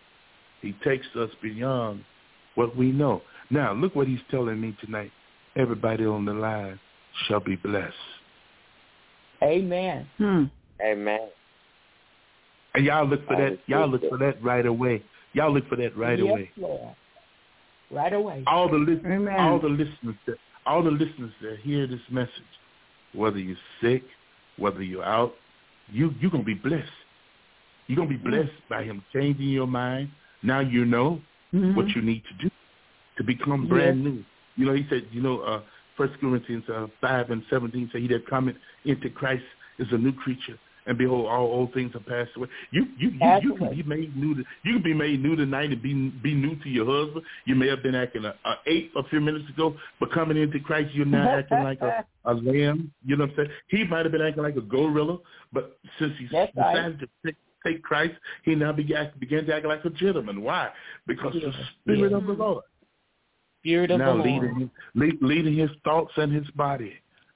He takes us beyond what we know. Now, look what he's telling me tonight. Everybody on the line shall be blessed. Amen. Hmm. Amen. And y'all look for I that. Y'all look it. for that right away. Y'all look for that right yes, away. Lord. Right away. All the list, Amen. all the listeners that all the listeners that hear this message, whether you're sick, whether you're out, you you're gonna be blessed. You're gonna be blessed mm. by him changing your mind. Now you know mm-hmm. what you need to do to become brand yes. new. You know, he said, you know, uh, First Corinthians uh, five and seventeen said, "He that cometh into Christ is a new creature, and behold, all old things are passed away." You you you, you can be made new. To, you can be made new tonight and be be new to your husband. You may have been acting a, a ape a few minutes ago, but coming into Christ, you're now acting like a, a lamb. You know what I'm saying? He might have been acting like a gorilla, but since he That's decided right. to take, take Christ, he now began, began to act like a gentleman. Why? Because yeah. the Spirit yeah. of the Lord. Spirit of now the leading, Lord. Lead, leading his thoughts and his body.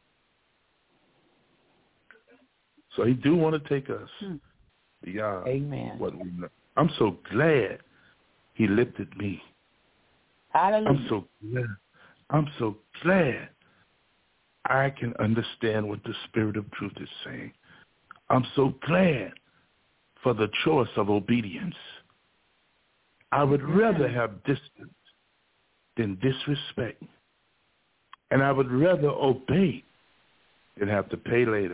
So he do want to take us hmm. beyond Amen. what we know. I'm so glad he lifted me. Hallelujah. I'm so glad. I'm so glad I can understand what the Spirit of truth is saying. I'm so glad for the choice of obedience. I would mm-hmm. rather have distance than disrespect. And I would rather obey than have to pay later.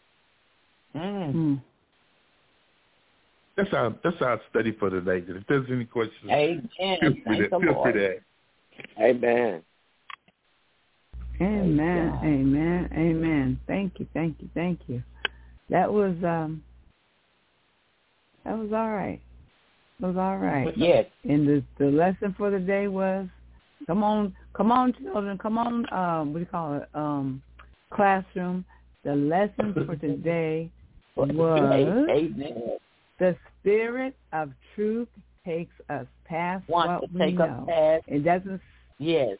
Mm. That's our that's our study for today. If there's any questions, Amen. feel free to feel free to ask. Amen. Amen. Amen. Amen. Thank you. Thank you. Thank you. That was um. That was all right. That was all right. Yes. And the the lesson for the day was, come on, come on, children, come on. Um, what do you call it? Um, classroom. The lesson for today was the Spirit of truth takes us past Want what to we take know. Us past. It doesn't. Yes.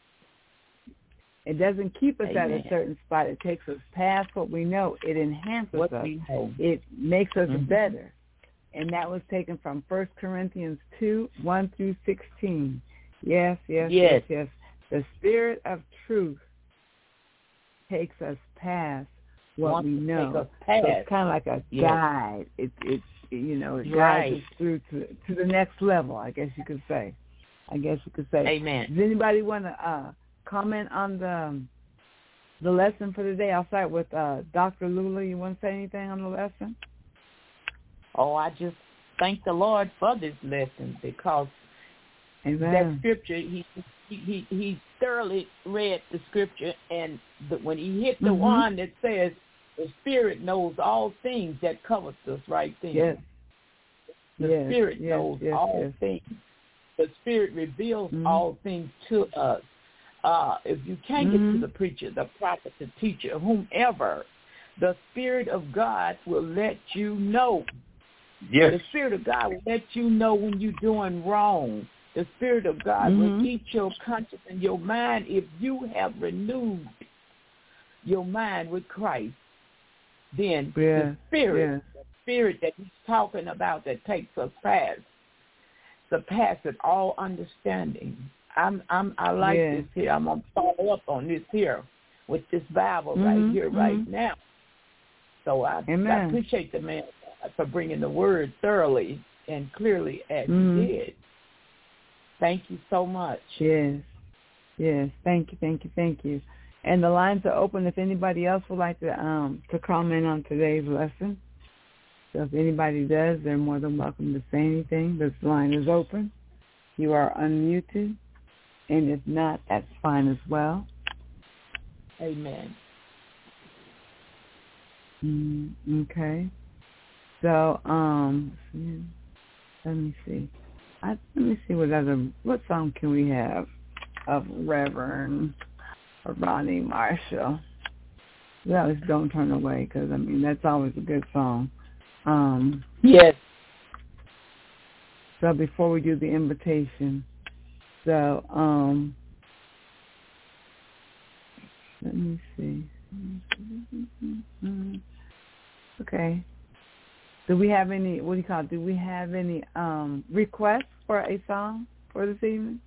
It doesn't keep us Amen. at a certain spot. It takes us past what we know. It enhances what us. We know. It makes us mm-hmm. better. And that was taken from First Corinthians two, one through sixteen. Yes, yes, yes, yes. yes. The Spirit of truth takes us past what Want we to know. Take us past. So it's kind of like a yes. guide. It, it, you know, it guides right. us through to, to the next level, I guess you could say. I guess you could say. Amen. Does anybody want to uh, comment on the the lesson for today? I'll start with uh, Doctor Lula. You want to say anything on the lesson? Oh, I just thank the Lord for this lesson because Amen. that scripture, he he he thoroughly read the scripture, and the, when he hit the mm-hmm. one that says the Spirit knows all things, that covers us right then. Yes. The yes. Spirit yes. knows yes. all yes. things. The Spirit reveals mm-hmm. all things to us. Uh, if you can't mm-hmm. get to the preacher, the prophet, the teacher, whomever, the Spirit of God will let you know. Yes. The Spirit of God will let you know when you're doing wrong. The Spirit of God mm-hmm. will teach your conscience and your mind if you have renewed your mind with Christ. Then yeah. the Spirit, yeah. the Spirit that he's talking about that takes us past, surpasses all understanding. I'm, I'm, I like yeah. this here. I'm going to follow up on this here with this Bible mm-hmm. right here, mm-hmm. right now. So I, I appreciate the man for bringing the word thoroughly and clearly as mm-hmm. he did. Thank you so much. Yes. Yes. Thank you. Thank you. Thank you. And the lines are open if anybody else would like to um to comment on today's lesson. So if anybody does, they're more than welcome to say anything. This line is open. You are unmuted. And if not, that's fine as well. Amen. Mm, okay. So, um, let me see. I, let me see what other, what song can we have of Reverend Ronnie Marshall? Well, it's Don't Turn Away, because, I mean, that's always a good song. Um, yes. So before we do the invitation, so, um, let me see. Okay. Do we have any, what do you call it, do we have any um, requests for a song for this evening?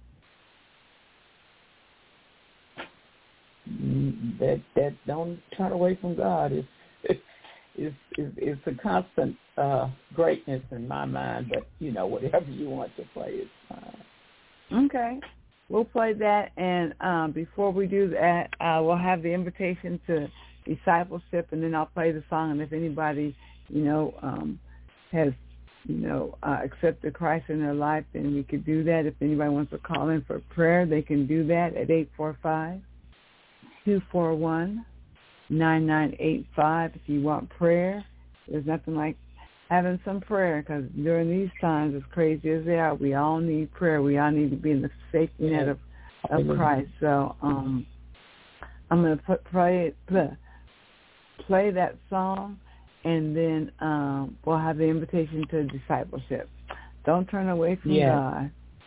That that don't turn away from God is it's, it's, it's a constant uh, greatness in my mind, but, you know, whatever you want to play is fine. Okay. We'll play that, and um, before we do that, uh, we'll have the invitation to discipleship, and then I'll play the song, and if anybody, you know, um, has, you know, uh, accepted Christ in their life, then we could do that. If anybody wants to call in for prayer, they can do that at eight four five, two four one, nine nine eight five. If you want prayer, there's nothing like having some prayer, because during these times, as crazy as they are, we all need prayer. We all need to be in the safety net of, of Christ. So um, I'm going to play, play play that song, and then um, we'll have the invitation to discipleship. Don't turn away from yeah. God.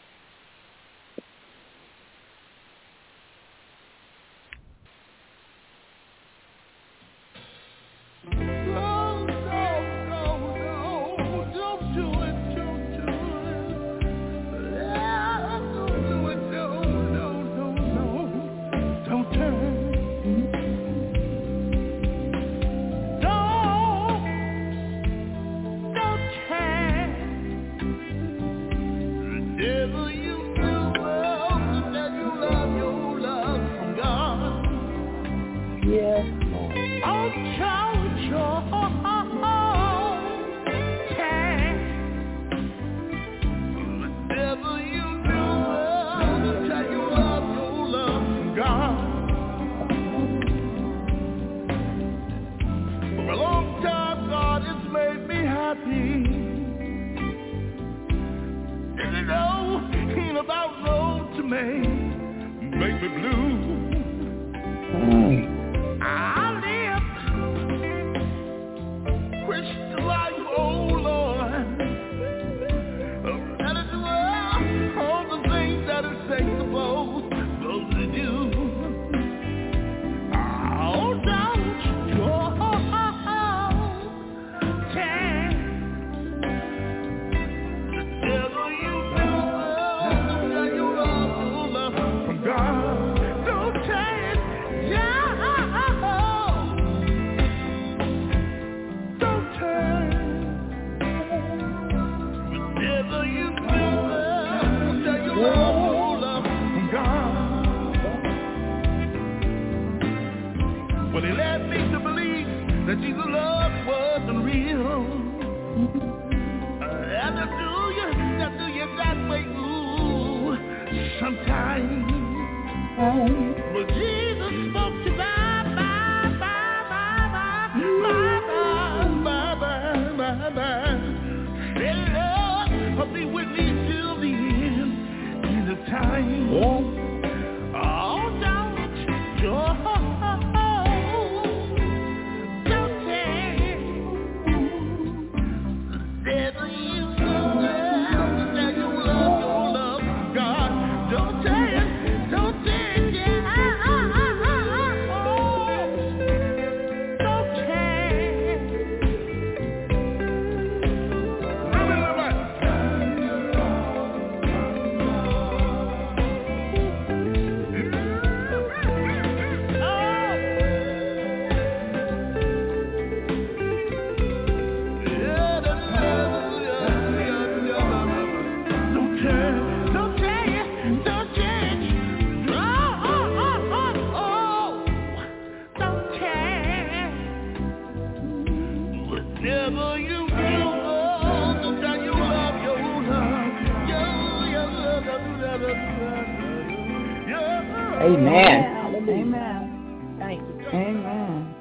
Amen. Amen. Thank you. Amen.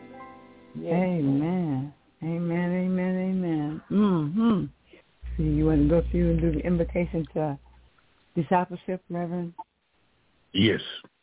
Yes. Amen. Amen. Amen. Amen. Mm-hmm. So you want to go through and do the invitation to discipleship, Reverend? Yes.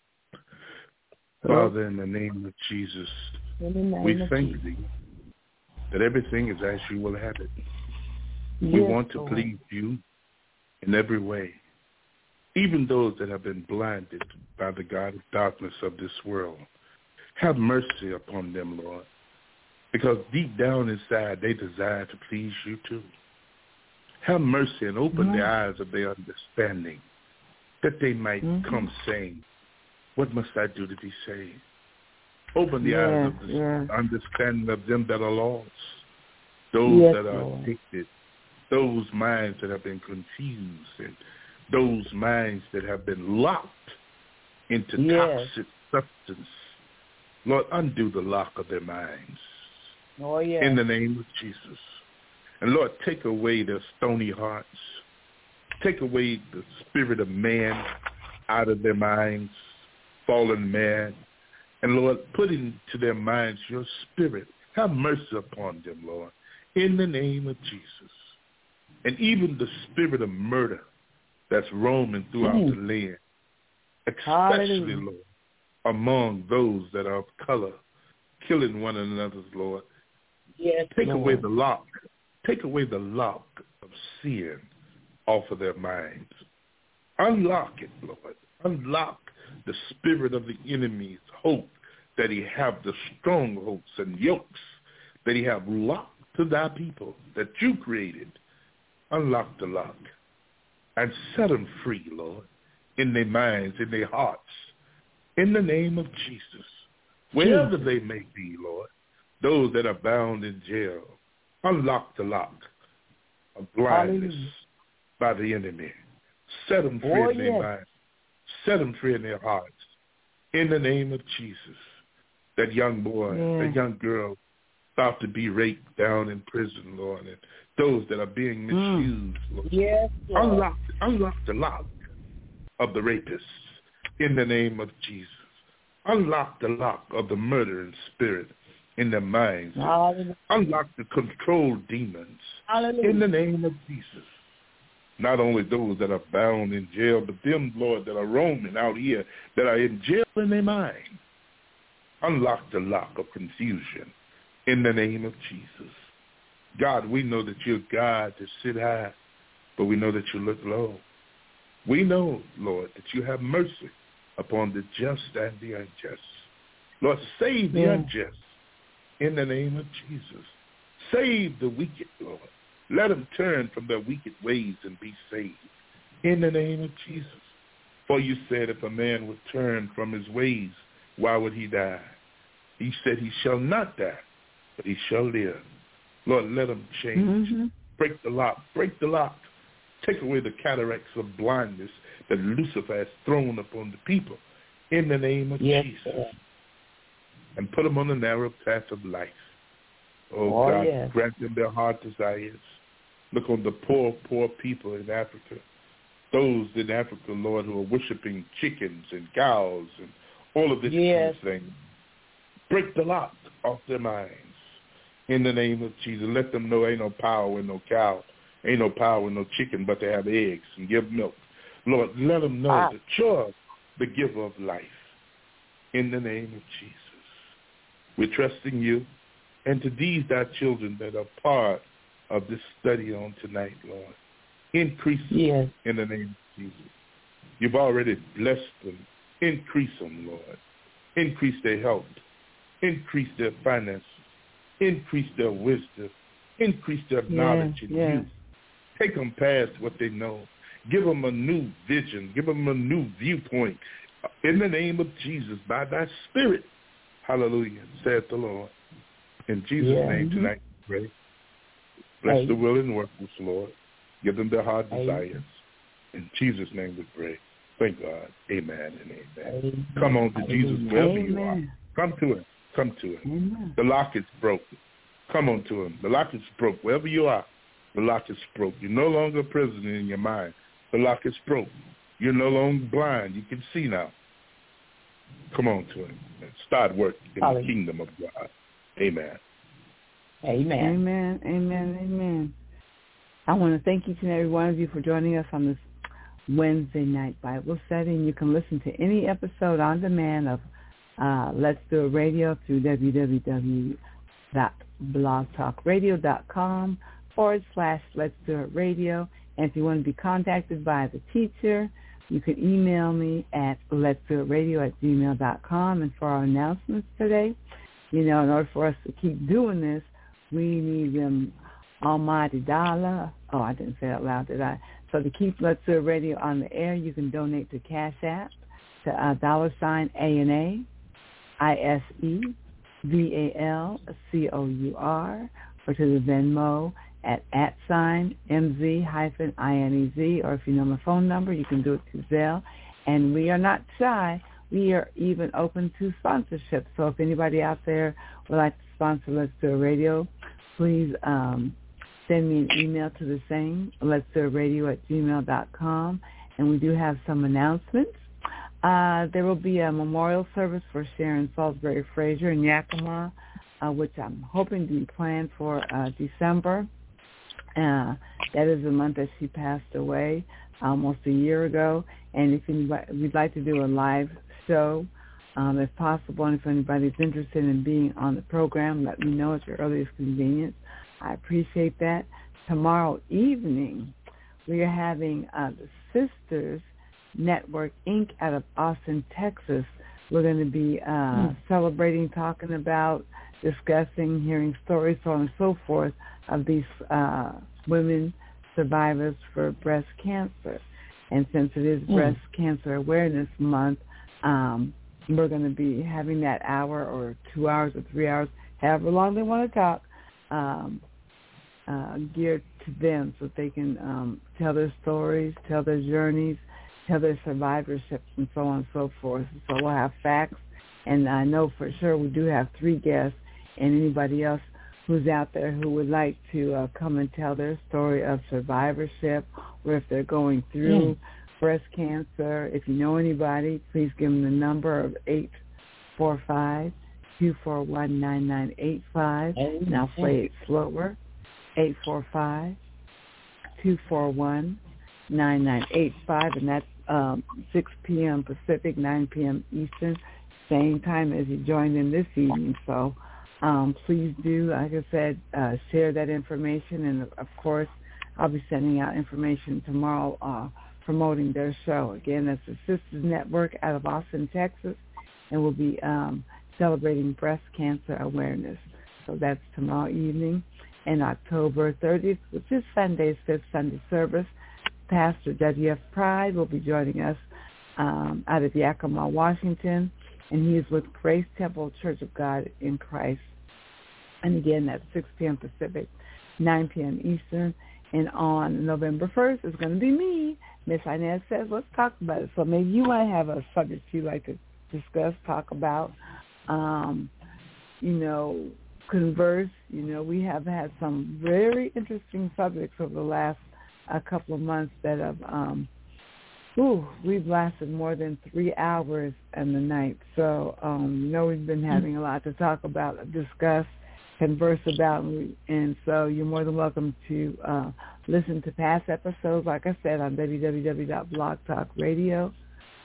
Father, in the name of Jesus, name we of thank Jesus. thee that everything is as you will have it. Yes, we want to Lord. please you in every way. Even those that have been blinded by the God of darkness of this world, have mercy upon them, Lord, because deep down inside they desire to please you too. Have mercy and open Mm-hmm. the eyes of their understanding, that they might Mm-hmm. come saying, what must I do to be saved? Open the yes, eyes of the yes. understanding of them that are lost, those yes, that are Lord. addicted, those minds that have been confused, and those minds that have been locked into Yes. toxic substance. Lord, undo the lock of their minds. Oh, yes. In the name of Jesus. And Lord, take away their stony hearts. Take away the spirit of man out of their minds, fallen man. And Lord, put into their minds your spirit. Have mercy upon them, Lord, in the name of Jesus. And even the spirit of murder that's roaming throughout mm. the land, especially, Hallelujah. Lord, among those that are of color, killing one another, Lord. Yes, Take Lord. away the lock. Take away the lock of sin off of their minds. Unlock it, Lord. Unlock the spirit of the enemy's hope that he have the strongholds and yokes that he have locked to thy people that you created. Unlock the lock and set them free, Lord, in their minds, in their hearts, in the name of Jesus. Wherever Jesus. They may be, Lord, those that are bound in jail, unlock the lock of blindness Hallelujah. By the enemy. Set them free oh, in their yes. minds. Set them free in their hearts. In the name of Jesus. That young boy, yeah. that young girl about to be raped down in prison, Lord, and those that are being misused, mm. Lord. Yes, Lord. Unlock, unlock the lock of the rapists in the name of Jesus. Unlock the lock of the murdering spirit in their minds. Hallelujah. Unlock the controlled demons Hallelujah. in the name of Jesus. Not only those that are bound in jail, but them, Lord, that are roaming out here, that are in jail in their mind. Unlock the lock of confusion in the name of Jesus. God, we know that you're God that sit high, but we know that you look low. We know, Lord, that you have mercy upon the just and the unjust. Lord, save the yeah. unjust in the name of Jesus. Save the wicked, Lord. Let them turn from their wicked ways and be saved in the name of Jesus. For you said if a man would turn from his ways, why would he die? He said he shall not die, but he shall live. Lord, let him change. Mm-hmm. Break the lock. Break the lock. Take away the cataracts of blindness that Lucifer has thrown upon the people in the name of yes, Jesus. Sir. And put them on the narrow path of life. Oh, oh God, yes. grant them their heart desires. Look on the poor, poor people in Africa. Those in Africa, Lord, who are worshiping chickens and cows and all of this yes. kind of thing. Break the lock off their minds in the name of Jesus. Let them know ain't no power in no cow, ain't no power in no chicken, but they have eggs and give milk. Lord, let them know ah. that you're the giver of life in the name of Jesus. We're trusting you. And to these thy children that are part of this study on tonight, Lord, increase them yes. in the name of Jesus. You've already blessed them. Increase them, Lord. Increase their health. Increase their finances. Increase their wisdom. Increase their yes. knowledge and yes. youth. Take them past what they know. Give them a new vision. Give them a new viewpoint. In the name of Jesus, by thy Spirit. Hallelujah, saith the Lord. In Jesus' yeah. name tonight we pray. Bless Amen. The willing workers, Lord. Give them their heart Amen. desires. In Jesus' name we pray. Thank God. Amen and amen. Amen. Come on to Jesus wherever amen. you are. Come to him. Come to him. Amen. The lock is broken. Come on to him. The lock is broke. Wherever you are, the lock is broke. You're no longer a prisoner in your mind. The lock is broke. You're no longer blind. You can see now. Come on to him and start work in Hallelujah. The kingdom of God. Amen. Amen. Amen. Amen. Amen. I want to thank each and every one of you for joining us on this Wednesday night Bible study. And you can listen to any episode on demand of uh, Let's Do It Radio through www.blogtalkradio.com forward slash Let's Do It Radio. And if you want to be contacted by the teacher, you can email me at let's do it radio at gmail dot com. And for our announcements today, you know, in order for us to keep doing this, we need them almighty dollar. Oh, I didn't say it out loud, did I? So to keep Let's Do It Radio on the air, you can donate to Cash App, to uh, dollar sign A and A. I S E V A L C O U R, or to the Venmo at at sign M Z hyphen I N E Z, or if you know my phone number, you can do it to Zelle. And we are not shy. We are even open to sponsorship. So if anybody out there would like to sponsor Let's Do It Radio, please um, send me an email to the same, let's do it radio at gmail dot com. And we do have some announcements. Uh, there will be a memorial service for Sharon Salisbury Frazier in Yakima, uh, which I'm hoping to be planned for uh, December. Uh, that is the month that she passed away almost a year ago. And if anybody, we'd like to do a live show, um, if possible, and if anybody's interested in being on the program, let me know at your earliest convenience. I appreciate that. Tomorrow evening, we are having uh, the Sisters Network, Incorporated, out of Austin, Texas. We're going to be uh, mm. celebrating, talking about, discussing, hearing stories, so on and so forth, of these uh, women survivors for breast cancer. And since it is mm. Breast Cancer Awareness Month, um, we're going to be having that hour or two hours or three hours, however long they want to talk, um, uh, geared to them so that they can um, tell their stories, tell their journeys, tell their survivorships, and so on and so forth. So we'll have facts, and I know for sure we do have three guests, and anybody else who's out there who would like to uh, come and tell their story of survivorship, or if they're going through mm. breast cancer. If you know anybody, please give them the number of eight four five, two four one, nine nine eight five, and I'll play it slower, eight four five, two four one, nine nine eight five, and that's um, six p.m. Pacific, nine p.m. Eastern, same time as you joined in this evening. So um, please do, like I said, uh, share that information, and of course, I'll be sending out information tomorrow uh, promoting their show. Again, that's the Sisters Network out of Austin, Texas, and we'll be um, celebrating Breast Cancer Awareness. So that's tomorrow evening. And October thirtieth, which is Sunday's fifth Sunday service, Pastor W F Pride will be joining us um, out of Yakima, Washington, and he is with Grace Temple Church of God in Christ. And again, that's six p.m. Pacific, nine p.m. Eastern. And on November first, it's going to be me. Miss Inez says, let's talk about it. So maybe you might have a subject you'd like to discuss, talk about, um, you know, converse. You know, we have had some very interesting subjects over the last a couple of months that have, um, ooh, we've lasted more than three hours in the night. So, um, you know, we've been having a lot to talk about, discuss, converse about, and so you're more than welcome to uh, listen to past episodes, like I said, on www.blogtalkradio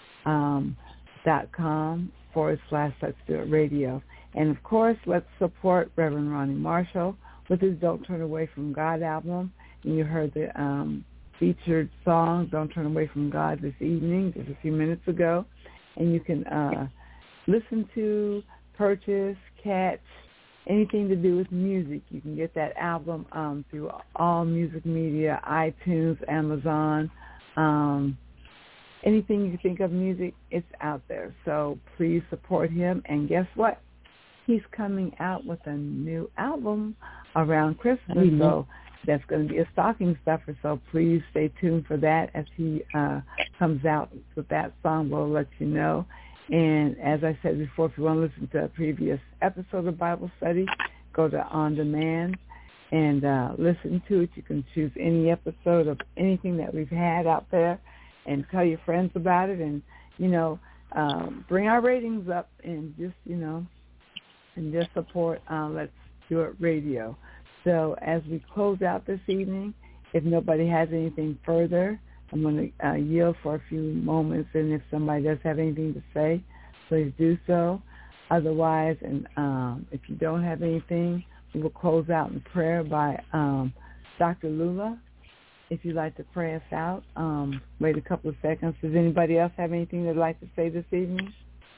dot com forward slash Let's Do It Radio. And, of course, let's support Reverend Ronnie Marshall with his Don't Turn Away from God album. And you heard the um, featured song, Don't Turn Away from God, this evening, just a few minutes ago. And you can uh, listen to, purchase, catch, anything to do with music. You can get that album um, through all music media, iTunes, Amazon, um, anything you can think of music, it's out there. So please support him. And guess what? He's coming out with a new album around Christmas. Mm-hmm. So that's going to be a stocking stuffer. So please stay tuned for that as he uh, comes out with that song. We'll let you know. And as I said before, if you want to listen to a previous episode of Bible Study, go to On Demand and uh, listen to it. You can choose any episode of anything that we've had out there and tell your friends about it, and, you know, um, bring our ratings up and just, you know, and just support uh, Let's Do It Radio. So as we close out this evening, if nobody has anything further, I'm going to uh, yield for a few moments, and if somebody does have anything to say, please do so. Otherwise, and um, if you don't have anything, we will close out in prayer by um, Doctor Lula. If you'd like to pray us out, um, wait a couple of seconds. Does anybody else have anything they'd like to say this evening?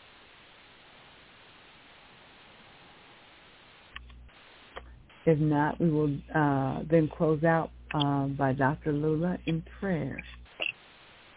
If not, we will uh, then close out uh, by Doctor Lula in prayer.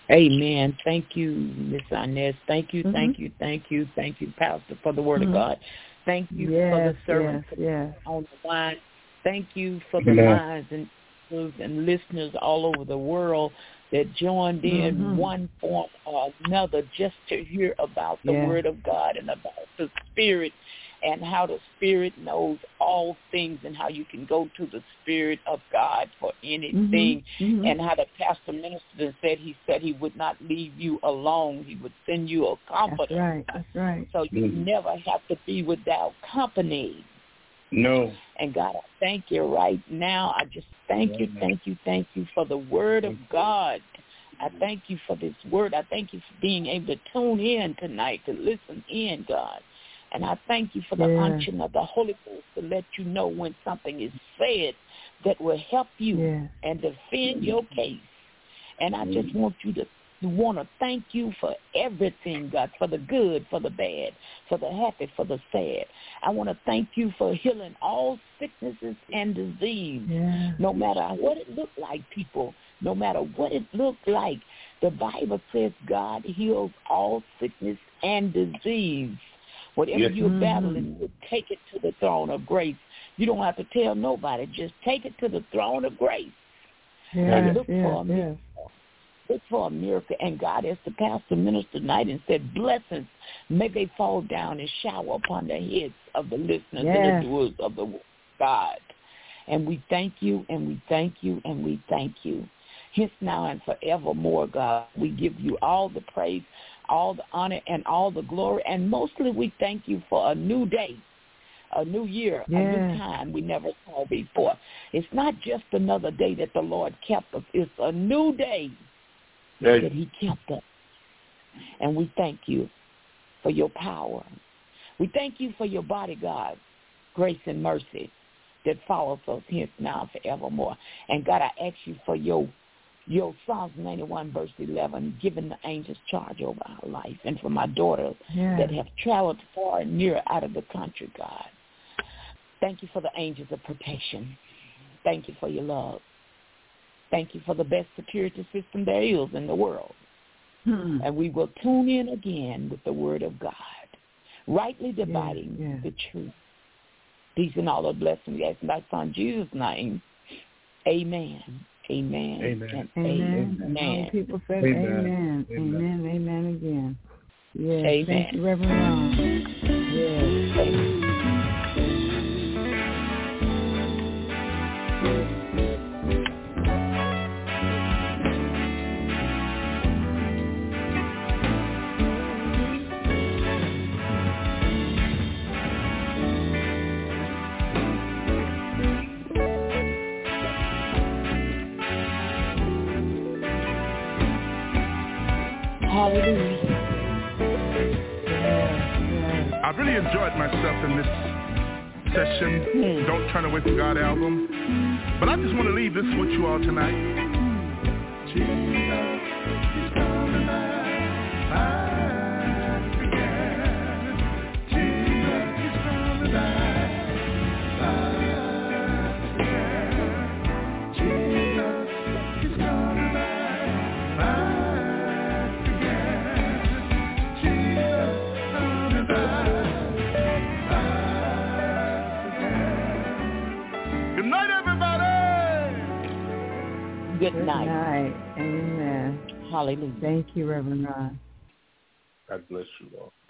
Amen. Thank you, Miss Inez. Thank you, Mm-hmm. thank you, thank you, thank you, Pastor, for the word mm-hmm. of God. Thank you yes, for the servants yes, yes. on the line. Thank you for the Amen. lines and and listeners all over the world that joined in mm-hmm. one form or another just to hear about the yeah. word of God and about the Spirit and how the Spirit knows all things and how you can go to the Spirit of God for anything mm-hmm. Mm-hmm. and how the pastor minister said he said he would not leave you alone. He would send you a comforter. That's right. That's right. So you Mm. never have to be without company. No. And God, I thank you right now. I just thank you, thank you, thank you for the word of God. I thank you for this word. I thank you for being able to tune in tonight, to listen in, God. And I thank you for the yeah. unction of the Holy Ghost to let you know when something is said that will help you yeah. and defend your case. And I just want you to want to thank you for everything, God, for the good, for the bad, for the happy, for the sad. I want to thank you for healing all sicknesses and disease, yeah. no matter what it looked like, people, no matter what it looked like. The Bible says God heals all sickness and disease. Whatever yes. you're mm-hmm. battling with, take it to the throne of grace. You don't have to tell nobody. Just take it to the throne of grace yes, and look yes, for a yes. Look for a miracle. And God, as the pastor ministered tonight and said, blessings, may they fall down and shower upon the heads of the listeners yes. and the doers of the word of God. And we thank you, and we thank you, and we thank you. Hence now and forevermore, God, we give you all the praise, all the honor, and all the glory. And mostly we thank you for a new day, a new year, yes. a new time we never saw before. It's not just another day that the Lord kept us. It's a new day Yes. that he kept us. And we thank you for your power. We thank you for your bodyguard, grace and mercy that follows us here now and forevermore. And God, I ask you for your your Psalms ninety-one, verse eleven, giving the angels charge over our life. And for my daughters yeah. that have traveled far and near out of the country, God. Thank you for the angels of protection. Thank you for your love. Thank you for the best security system there is in the world. Hmm. And we will tune in again with the word of God, rightly dividing yeah, yeah. the truth. Peace and all the blessings. Yes, in thy Son Jesus' name. Amen. Amen. Amen. And Amen. amen. All people said Amen. amen. Amen. Amen. Amen again. Yes. Amen. Thank you, Reverend Ron. Yes. Thank you. Hallelujah. I really enjoyed myself in this session, Hmm. Don't Turn Away from God album. But I just want to leave this with you all tonight. Jesus is coming back again. Jesus is coming back again. Jesus is coming back again. Jesus coming back again. Good night, everybody. Good Good night. night. Amen. Hallelujah. Thank you, Reverend Ron. God bless you all.